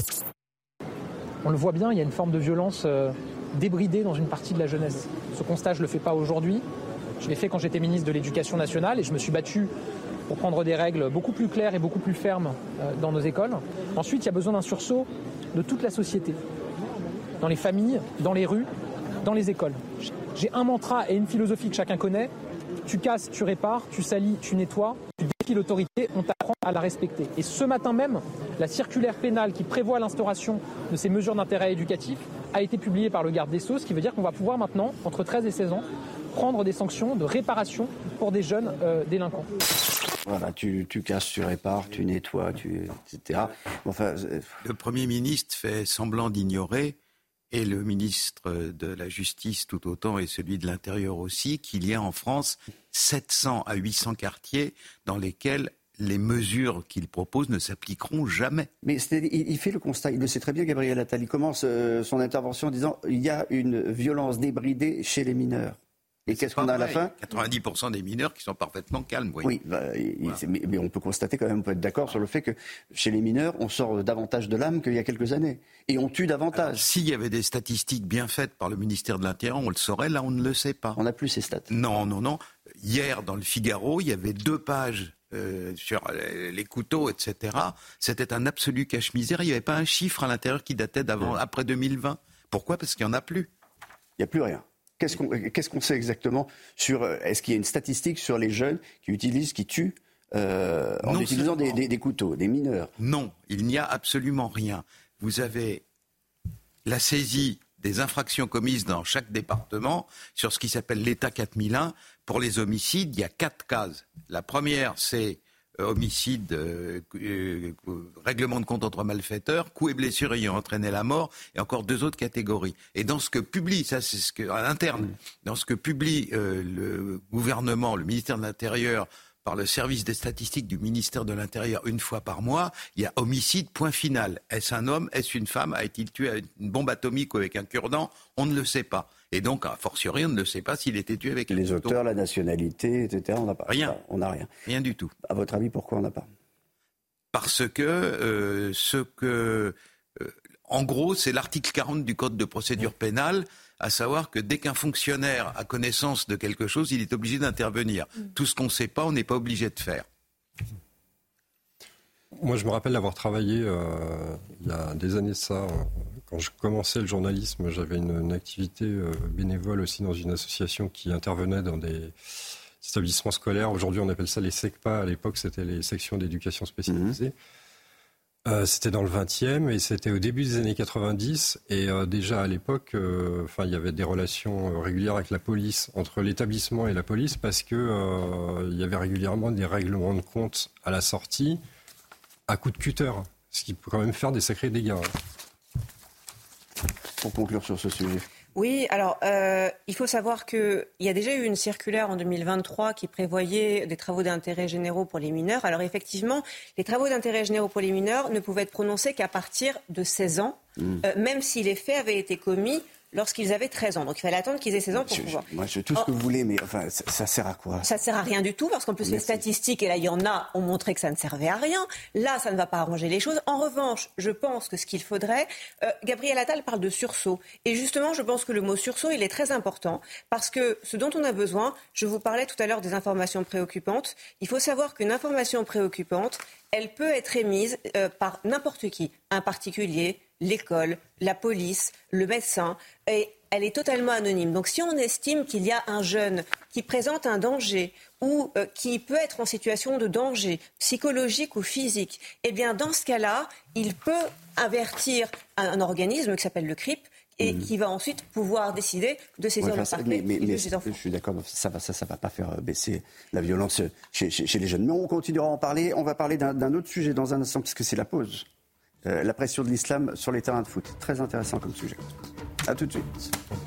On le voit bien, il y a une forme de violence euh, débridée dans une partie de la jeunesse. Ce constat, je ne le fais pas aujourd'hui. Je l'ai fait quand j'étais ministre de l'Éducation nationale et je me suis battu pour prendre des règles beaucoup plus claires et beaucoup plus fermes euh, dans nos écoles. Ensuite, il y a besoin d'un sursaut de toute la société, dans les familles, dans les rues, dans les écoles. J'ai un mantra et une philosophie que chacun connaît. Tu casses, tu répares, tu salis, tu nettoies, tu défies l'autorité, on t'apprend à la respecter. Et ce matin même, la circulaire pénale qui prévoit l'instauration de ces mesures d'intérêt éducatif a été publiée par le garde des Sceaux, ce qui veut dire qu'on va pouvoir maintenant, entre treize et seize ans, prendre des sanctions de réparation pour des jeunes euh, délinquants. Voilà, tu, tu casses, tu répares, tu nettoies, tu, et cetera. Enfin, le Premier ministre fait semblant d'ignorer, et le ministre de la Justice tout autant, et celui de l'Intérieur aussi, qu'il y a en France sept cents à huit cents quartiers dans lesquels les mesures qu'il propose ne s'appliqueront jamais. Mais il, il fait le constat, il le sait très bien, Gabriel Attal. Il commence euh, son intervention en disant il y a une violence débridée chez les mineurs. Et qu'est-ce qu'on a à la fin ? quatre-vingt-dix pour cent des mineurs qui sont parfaitement calmes. Oui, oui bah, voilà. mais, mais on peut constater quand même, on peut être d'accord sur le fait que chez les mineurs, on sort davantage de l'âme qu'il y a quelques années. Et on tue davantage. Alors, s'il y avait des statistiques bien faites par le ministère de l'Intérieur, on le saurait. Là, on ne le sait pas. On n'a plus ces stats. Non, non, non. Hier, dans le Figaro, il y avait deux pages euh, sur les couteaux, et cetera. C'était un absolu cache-misère. Il n'y avait pas un chiffre à l'intérieur qui datait d'avant, après deux mille vingt. Pourquoi ? Parce qu'il n'y en a plus. Il n'y a plus rien. Qu'est-ce qu'on, qu'est-ce qu'on sait exactement sur... Est-ce qu'il y a une statistique sur les jeunes qui utilisent, qui tuent euh, en non, utilisant des, des, des couteaux, des mineurs ? Non, il n'y a absolument rien. Vous avez la saisie des infractions commises dans chaque département sur ce qui s'appelle l'État quatre mille un. Pour les homicides, il y a quatre cases. La première, c'est euh, homicide, euh, euh, règlement de compte entre malfaiteurs, coups et blessures ayant entraîné la mort, et encore deux autres catégories. Et dans ce que publie, ça c'est ce que, à l'interne, dans ce que publie euh, le gouvernement, le ministère de l'Intérieur, par le service des statistiques du ministère de l'Intérieur une fois par mois, il y a homicide, point final. Est-ce un homme, est-ce une femme, a-t-il tué avec une bombe atomique ou avec un cure-dent ? On ne le sait pas. Et donc, a fortiori, on ne le sait pas s'il était tué avec un Les couteau. Auteurs, la nationalité, et cetera, on n'a pas. Rien. On n'a rien. Rien du tout. À votre avis, pourquoi on n'a pas ? Parce que euh, ce que... Euh, en gros, c'est l'article quarante du Code de procédure pénale, à savoir que dès qu'un fonctionnaire a connaissance de quelque chose, il est obligé d'intervenir. Mmh. Tout ce qu'on ne sait pas, on n'est pas obligé de faire. Moi, je me rappelle d'avoir travaillé euh, il y a des années de ça. Euh, quand je commençais le journalisme, j'avais une, une activité euh, bénévole aussi dans une association qui intervenait dans des établissements scolaires. Aujourd'hui, on appelle ça les SECPA. À l'époque, c'était les sections d'éducation spécialisée. Mmh. Euh, c'était dans le vingtième et c'était au début des années quatre-vingt-dix. Et euh, déjà à l'époque, euh, enfin, il y avait des relations régulières avec la police, entre l'établissement et la police, parce que euh, il y avait régulièrement des règlements de compte à la sortie, à coups de cutter, ce qui peut quand même faire des sacrés dégâts. Pour conclure sur ce sujet. Oui, alors euh, il faut savoir qu'il y a déjà eu une circulaire en deux mille vingt-trois qui prévoyait des travaux d'intérêt généraux pour les mineurs. Alors effectivement, les travaux d'intérêt généraux pour les mineurs ne pouvaient être prononcés qu'à partir de seize ans, mmh. euh, même si les faits avaient été commis lorsqu'ils avaient treize ans. Donc il fallait attendre qu'ils aient seize ans pour je, pouvoir. Je, moi, je tout ce que vous voulez, mais enfin, ça, ça sert à quoi? Ça sert à rien du tout, parce qu'en plus Merci. Les statistiques, et là il y en a, ont montré que ça ne servait à rien. Là, ça ne va pas arranger les choses. En revanche, je pense que ce qu'il faudrait... Euh, Gabriel Attal parle de sursaut. Et justement, je pense que le mot sursaut, il est très important, parce que ce dont on a besoin, je vous parlais tout à l'heure des informations préoccupantes, il faut savoir qu'une information préoccupante, elle peut être émise euh, par n'importe qui, un particulier, l'école, la police, le médecin, et elle est totalement anonyme. Donc si on estime qu'il y a un jeune qui présente un danger ou euh, qui peut être en situation de danger psychologique ou physique, eh bien dans ce cas-là, il peut avertir un, un organisme qui s'appelle le C R I P et mmh. qui va ensuite pouvoir décider de saisir ouais, le parquet mais, mais, et de mais, ses enfants. Je suis d'accord, ça ne va, ça, ça va pas faire baisser la violence chez, chez, chez les jeunes. Mais on continuera à en parler. On va parler d'un, d'un autre sujet dans un instant, puisque c'est la pause. Euh, la pression de l'islam sur les terrains de foot. Très intéressant comme sujet. À tout de suite.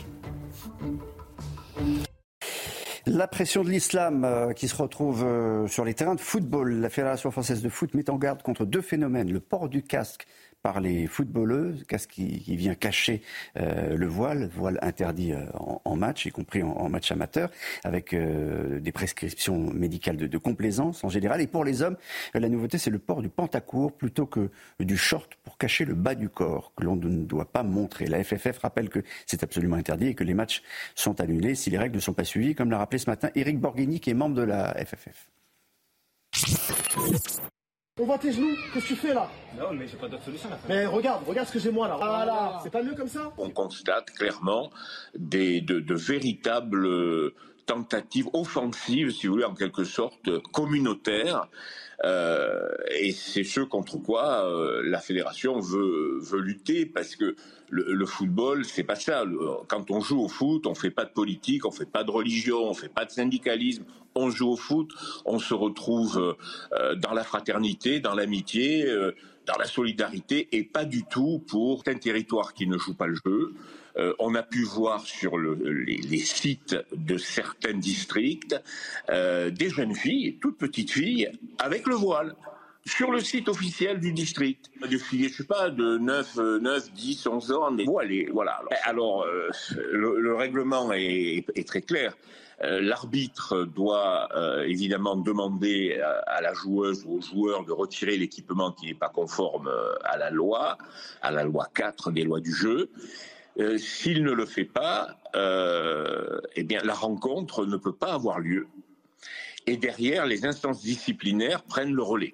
La pression de l'islam euh, qui se retrouve euh, sur les terrains de football. La Fédération française de foot met en garde contre deux phénomènes. Le port du casque par les footballeuses, casque qui, qui vient cacher euh, le voile, voile interdit euh, en, en match, y compris en, en match amateur, avec euh, des prescriptions médicales de, de complaisance en général. Et pour les hommes, la nouveauté, c'est le port du pantacourt plutôt que du short pour cacher le bas du corps, que l'on ne doit pas montrer. La F F F rappelle que c'est absolument interdit et que les matchs sont annulés si les règles ne sont pas suivies, comme l'a rappelé ce matin Éric Borghini, qui est membre de la F F F. On voit tes genoux, qu'est-ce que tu fais là? Non, mais j'ai pas d'autre solution là. Mais regarde, regarde ce que j'ai moi là. Voilà, c'est pas mieux comme ça? On constate clairement des, de, de véritables tentatives offensives, si vous voulez, en quelque sorte communautaires. Euh, et c'est ce contre quoi euh, la fédération veut, veut lutter, parce que le, le football, c'est pas ça. Le, quand on joue au foot, on fait pas de politique, on fait pas de religion, on fait pas de syndicalisme. On joue au foot, on se retrouve euh, dans la fraternité, dans l'amitié, euh, dans la solidarité, et pas du tout pour un territoire qui ne joue pas le jeu. Euh, on a pu voir sur le, les, les sites de certains districts euh, des jeunes filles, toutes petites filles, avec le voile, sur le site officiel du district. Des filles, je sais pas, de neuf, dix, onze ans, des voilées, voilà. Alors, euh, le, le règlement est, est très clair. Euh, l'arbitre doit euh, évidemment demander à, à la joueuse ou au joueur de retirer l'équipement qui n'est pas conforme à la loi, à la loi quatre des lois du jeu. Euh, s'il ne le fait pas, euh, eh bien la rencontre ne peut pas avoir lieu. Et derrière, les instances disciplinaires prennent le relais.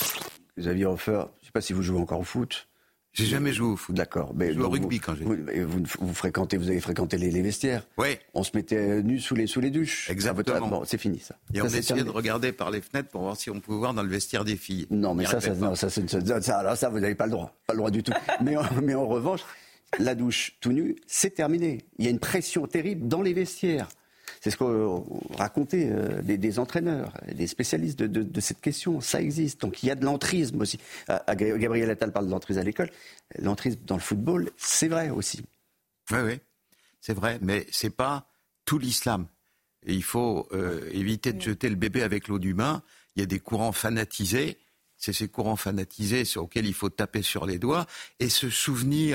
Xavier Hofer, je ne sais pas si vous jouez encore au foot. J'ai jamais joué au foot. D'accord. Mais je joue au rugby vous, quand j'ai. Vous, vous, vous fréquentez, vous avez fréquenté les, les vestiaires. Oui. On se mettait nus sous les sous les douches. Exactement. Bon, c'est fini ça. Et ça, on c'est essayait terminé. de regarder par les fenêtres pour voir si on pouvait voir dans le vestiaire des filles. Non, mais ça, ça, non, ça, ça, ça, ça, alors ça, vous n'avez pas le droit, pas le droit du tout. mais, en, mais en revanche, la douche tout nu, c'est terminé. Il y a une pression terrible dans les vestiaires. C'est ce que racontaient euh, des, des entraîneurs, des spécialistes de, de, de cette question. Ça existe. Donc il y a de l'entrisme aussi. À, à Gabriel Attal parle de l'entrisme à l'école. L'entrisme dans le football, c'est vrai aussi. Oui, oui, c'est vrai. Mais c'est pas tout l'islam. Et il faut euh, éviter de jeter le bébé avec l'eau du bain. Il y a des courants fanatisés. C'est ces courants fanatisés sur lesquels il faut taper sur les doigts et se souvenir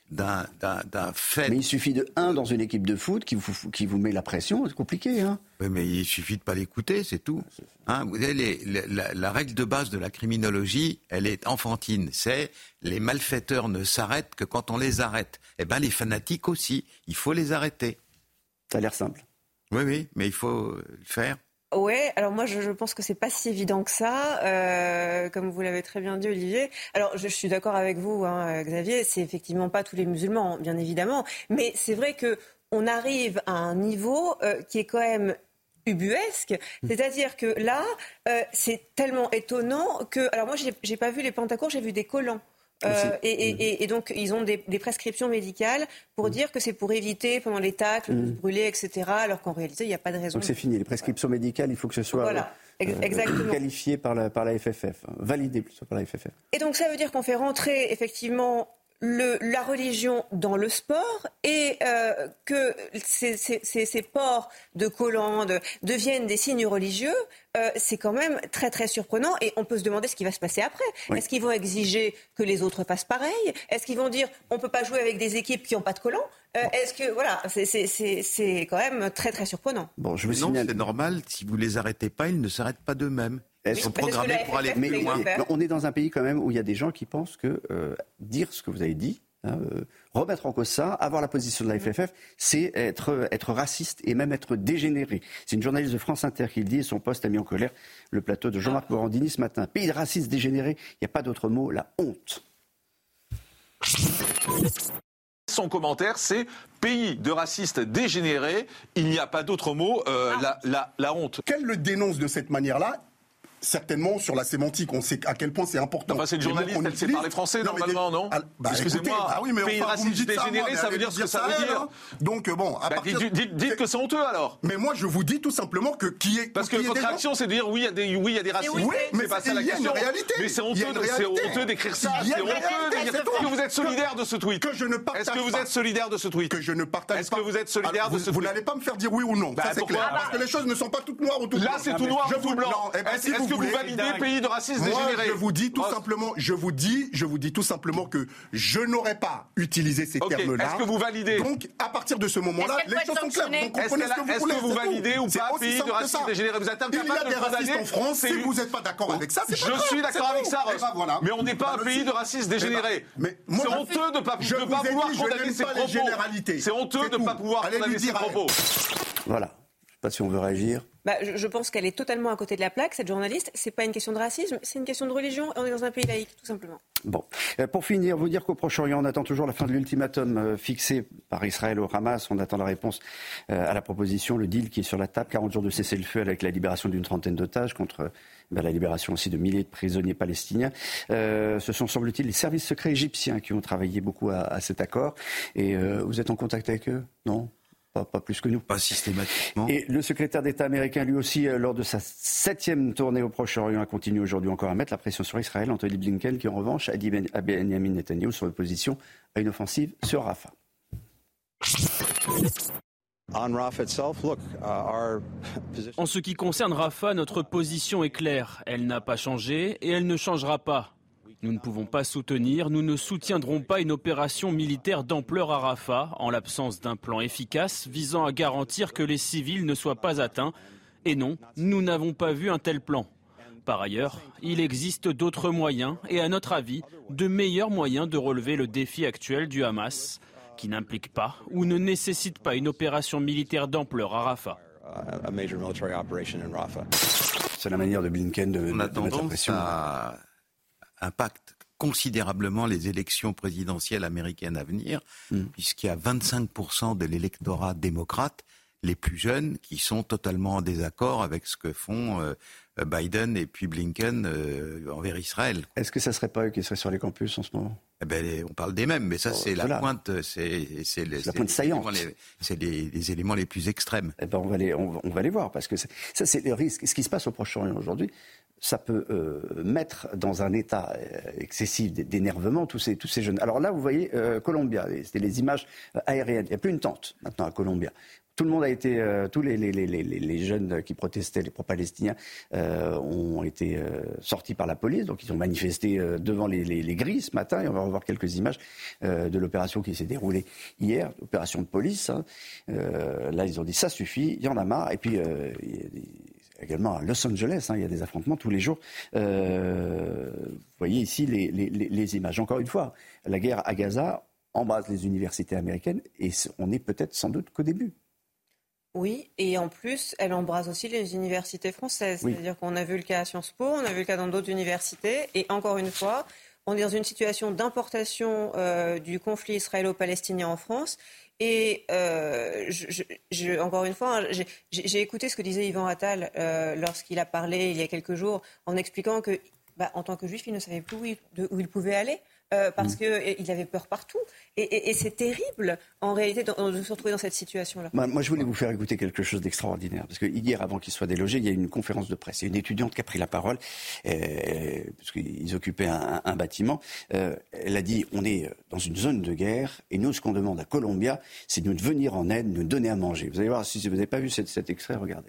d'un, d'un, d'un fait. Mais il suffit de un dans une équipe de foot qui vous, qui vous met la pression, c'est compliqué. Hein. Oui, mais il suffit de pas l'écouter, c'est tout. Hein, vous savez, les, les, la, la règle de base de la criminologie, elle est enfantine. C'est les malfaiteurs ne s'arrêtent que quand on les arrête. Eh ben, les fanatiques aussi, il faut les arrêter. Ça a l'air simple. Oui, oui, mais il faut le faire. Ouais, alors moi je, je pense que c'est pas si évident que ça, euh, comme vous l'avez très bien dit Olivier. Alors je, je suis d'accord avec vous, hein, Xavier, c'est effectivement pas tous les musulmans, bien évidemment, mais c'est vrai que on arrive à un niveau euh, qui est quand même ubuesque, c'est-à-dire que là, euh, c'est tellement étonnant que, alors moi j'ai, j'ai pas vu les pantacours, j'ai vu des collants. Euh, et, et, et, et donc, ils ont des, des prescriptions médicales pour mmh. dire que c'est pour éviter, pendant les tacles, mmh. de se brûler, et cetera, alors qu'en réalité, il n'y a pas de raison. Donc c'est fini. Les prescriptions médicales, il faut que ce soit voilà. euh, qualifié par la, par la F F F, validé plutôt par la F F F. Et donc, ça veut dire qu'on fait rentrer, effectivement, le, la religion dans le sport et euh, que ces, ces, ces, ces ports de collants de, deviennent des signes religieux, euh, c'est quand même très très surprenant et on peut se demander ce qui va se passer après. Oui. Est-ce qu'ils vont exiger que les autres fassent pareil ? Est-ce qu'ils vont dire on ne peut pas jouer avec des équipes qui n'ont pas de collants ? euh, Est-ce que voilà, c'est, c'est, c'est, c'est quand même très très surprenant. Bon, je me non, signale... c'est normal. Si vous les arrêtez pas, ils ne s'arrêtent pas d'eux-mêmes. Elles sont programmées pour aller plus loin. Mais on est dans un pays quand même où il y a des gens qui pensent que euh, dire ce que vous avez dit, hein, euh, remettre en cause ça, avoir la position de la F F F, c'est être, être raciste et même être dégénéré. C'est une journaliste de France Inter qui le dit et son poste a mis en colère le plateau de Jean-Marc Morandini ce matin. Pays de racistes dégénérés, il n'y a pas d'autre mot, la honte. Son commentaire, c'est pays de racistes dégénérés, il n'y a pas d'autre mot, euh, ah. la, la, la honte. Qu'elle le dénonce de cette manière-là, certainement sur la sémantique, on sait à quel point c'est important. Enfin, c'est une journaliste, elle sait parler français non, normalement, des... non ah, bah, excusez-moi, écoutez, bah oui, mais pays enfin, raciste dégénéré, ça, ça veut dire ce que ça veut dire. Hein. Donc bon, à bah, partir... dites, dites, dites que c'est honteux alors. Mais moi, je vous dis tout simplement que qui est parce que votre réaction, gens... c'est de dire oui, il y a des oui, il y a des racistes. Oui, mais c'est pas ça la question. Mais c'est honteux, c'est honteux d'écrire ça. C'est honteux de dire que vous êtes solidaire de ce tweet. Que je ne partage pas. Est-ce que vous êtes solidaire de ce tweet? Que je ne partage pas. Est-ce que vous êtes solidaire de ce tweet? Vous n'allez pas me faire dire oui ou non. Ça c'est clair. Parce que les choses ne sont pas toutes noires ou toutes blanches. Là, c'est tout noir ou tout blanc. Est-ce que vous validez pays de racistes dégénérés? Je vous dis tout simplement, je vous dis, je vous dis tout simplement que je n'aurais pas utilisé ces okay. termes-là. Est-ce que vous validez? Donc, à partir de ce moment-là, les choses sont claires. Donc, comprenez ce que vous Est-ce voulez. que vous validez ou pas pays de racistes dégénérés? Vous êtes incapable de Il y a des racistes en France. Si vous n'êtes pas d'accord avec ça, c'est pas grave. Je suis d'accord avec ça, mais on n'est pas un pays de racistes dégénérés. C'est honteux de ne pas pouvoir condamner ces propos. C'est honteux de ne pas pouvoir condamner ces propos. Voilà. Je ne sais pas si on veut réagir. Bah, je, je pense qu'elle est totalement à côté de la plaque, cette journaliste. C'est pas une question de racisme, c'est une question de religion. On est dans un pays laïque, tout simplement. Bon. Euh, pour finir, vous dire qu'au Proche-Orient, on attend toujours la fin de l'ultimatum euh, fixé par Israël au Hamas. On attend la réponse euh, à la proposition, le deal qui est sur la table. quarante jours de cessez-le-feu avec la libération d'une trentaine d'otages contre euh, ben, la libération aussi de milliers de prisonniers palestiniens. Euh, ce sont, semble-t-il, les services secrets égyptiens qui ont travaillé beaucoup à, à cet accord. Et euh, vous êtes en contact avec eux? Non? Pas, pas plus que nous. Pas systématiquement. Et le secrétaire d'État américain, lui aussi, euh, lors de sa septième tournée au Proche-Orient, a continué aujourd'hui encore à mettre la pression sur Israël. Anthony Blinken, qui en revanche a dit à Benjamin Netanyahu son opposition à une offensive sur Rafah. En ce qui concerne Rafah, notre position est claire. Elle n'a pas changé et elle ne changera pas. Nous ne pouvons pas soutenir, nous ne soutiendrons pas une opération militaire d'ampleur à Rafah en l'absence d'un plan efficace visant à garantir que les civils ne soient pas atteints. Et non, nous n'avons pas vu un tel plan. Par ailleurs, il existe d'autres moyens et à notre avis, de meilleurs moyens de relever le défi actuel du Hamas, qui n'implique pas ou ne nécessite pas une opération militaire d'ampleur à Rafah. C'est la manière de Blinken de, de mettre la pression. À... impacte considérablement les élections présidentielles américaines à venir, mmh. puisqu'il y a vingt-cinq pour cent de l'électorat démocrate, les plus jeunes, qui sont totalement en désaccord avec ce que font euh, Biden et puis Blinken euh, envers Israël. Est-ce que ça ne serait pas eux qui seraient sur les campus en ce moment? Eh ben, on parle des mêmes, mais ça oh, c'est voilà. la pointe, c'est, c'est, c'est c'est la pointe saillante. Les, c'est les, les éléments les plus extrêmes. Eh ben, on va les, on, on va les voir parce que c'est, ça c'est le risque. Ce qui se passe au Proche-Orient aujourd'hui, ça peut euh, mettre dans un état euh, excessif d'énervement tous ces, tous ces jeunes. Alors là, vous voyez, euh, Columbia, c'était les images aériennes. Il n'y a plus une tente maintenant à Columbia. Tout le monde a été, euh, tous les, les, les, les, les jeunes qui protestaient, les pro-palestiniens, euh, ont été euh, sortis par la police. Donc ils ont manifesté euh, devant les, les, les grilles ce matin. Et on va revoir quelques images euh, de l'opération qui s'est déroulée hier, opération de police. Hein. Euh, là, ils ont dit ça suffit, il y en a marre. Et puis euh, il y a des, également à Los Angeles, hein, il y a des affrontements tous les jours. Euh, vous voyez ici les, les, les, les images. Encore une fois, la guerre à Gaza embrase les universités américaines et on est peut-être sans doute qu'au début. Oui, et en plus, elle embrase aussi les universités françaises. Oui. C'est-à-dire qu'on a vu le cas à Sciences Po, on a vu le cas dans d'autres universités. Et encore une fois, on est dans une situation d'importation euh, du conflit israélo-palestinien en France. Et euh, je, je, je, encore une fois, j'ai, j'ai écouté ce que disait Yvan Attal euh, lorsqu'il a parlé il y a quelques jours, en expliquant que, bah, en tant que juif, il ne savait plus où il, de, où il pouvait aller. Euh, parce mmh. qu'il avait peur partout. Et, et, et c'est terrible, en réalité, de, de se retrouver dans cette situation-là. Moi, moi, je voulais vous faire écouter quelque chose d'extraordinaire. Parce que hier, avant qu'il soit délogé, il y a eu une conférence de presse. Il y a une étudiante qui a pris la parole, euh, parce qu'ils occupaient un, un bâtiment. Euh, elle a dit, on est dans une zone de guerre, et nous, ce qu'on demande à Columbia, c'est de nous venir en aide, de nous donner à manger. Vous allez voir, si vous n'avez pas vu cet, cet extrait, regardez.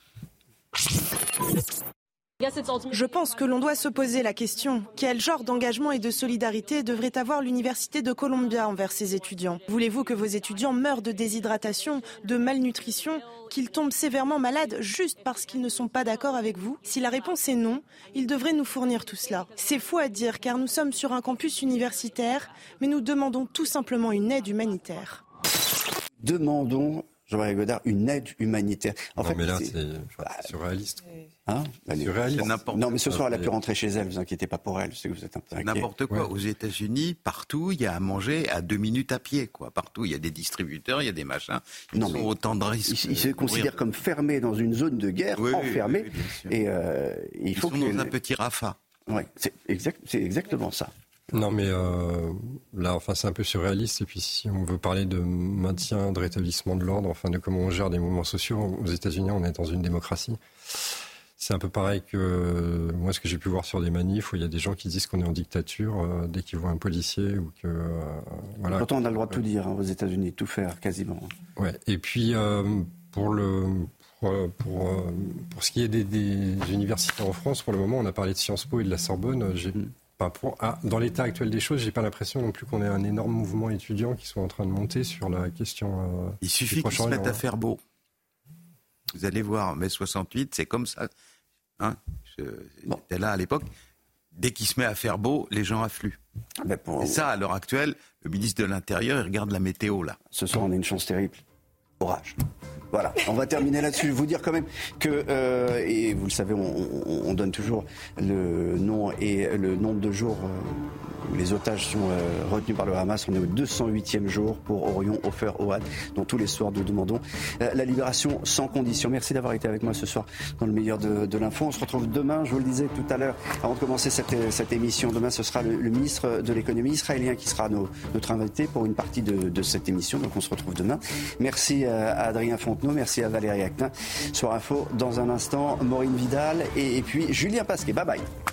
Je pense que l'on doit se poser la question. Quel genre d'engagement et de solidarité devrait avoir l'université de Columbia envers ses étudiants ? Voulez-vous que vos étudiants meurent de déshydratation, de malnutrition, qu'ils tombent sévèrement malades juste parce qu'ils ne sont pas d'accord avec vous ? Si la réponse est non, ils devraient nous fournir tout cela. C'est faux à dire car nous sommes sur un campus universitaire, mais nous demandons tout simplement une aide humanitaire. Demandons... Jean-Marie Godard, une aide humanitaire. En non, fait, mais là, c'est, c'est enfin, surréaliste. Hein c'est surréaliste. Bon, non, mais ce soir, elle a pu rentrer chez elle. Ne vous inquiétez pas pour elle. Je sais que vous êtes un peu inquiet. N'importe quoi. Ouais. Aux États-Unis, partout, il y a à manger à deux minutes à pied. Quoi. Partout, il y a des distributeurs, il y a des machins. Ils non, sont autant de risques. Ils, ils se considèrent comme fermés dans une zone de guerre, oui, enfermés. Oui, oui, et euh, il ils faut sont dans un petit Rafah. Oui, c'est, exact, c'est exactement ça. Non, mais euh, là, enfin, c'est un peu surréaliste. Et puis, si on veut parler de maintien, de rétablissement de l'ordre, enfin, de comment on gère des mouvements sociaux, aux États-Unis, on est dans une démocratie. C'est un peu pareil que moi, ce que j'ai pu voir sur des manifs où il y a des gens qui disent qu'on est en dictature euh, dès qu'ils voient un policier ou que euh, voilà. Pourtant, on a le droit de tout dire hein, aux États-Unis, de tout faire quasiment. Ouais. Et puis euh, pour le pour, pour, pour ce qui est des, des universités en France, pour le moment, on a parlé de Sciences Po et de la Sorbonne. J'ai mm. Pour, ah, dans l'état actuel des choses, j'ai pas l'impression non plus qu'on ait un énorme mouvement étudiant qui soit en train de monter sur la question. Euh, Il suffit qu'ils se mettent à faire beau. Vous allez voir, mai soixante-huit, c'est comme ça. Hein, je, bon. J'étais là à l'époque. Dès qu'il se met à faire beau, les gens affluent. Ben pour... Et ça, à l'heure actuelle, le ministre de l'Intérieur, il regarde la météo là. Ce soir, on a une chance terrible. Orage. Voilà, on va terminer là-dessus. Vous dire quand même que, euh, et vous le savez, on, on, on donne toujours le nom et le nombre de jours où les otages sont euh, retenus par le Hamas. On est au deux cent huitième jour pour Orion, Ofer, Ohad, dont tous les soirs nous demandons euh, la libération sans condition. Merci d'avoir été avec moi ce soir dans le meilleur de, de l'info. On se retrouve demain, je vous le disais tout à l'heure, avant de commencer cette, cette émission. Demain, ce sera le, le ministre de l'économie israélien qui sera nos, notre invité pour une partie de, de cette émission. Donc on se retrouve demain. Merci à Adrien Fontenot, merci à Valérie Actin. Soir Info, dans un instant, Maureen Vidal et, et puis Julien Pasquet. Bye bye.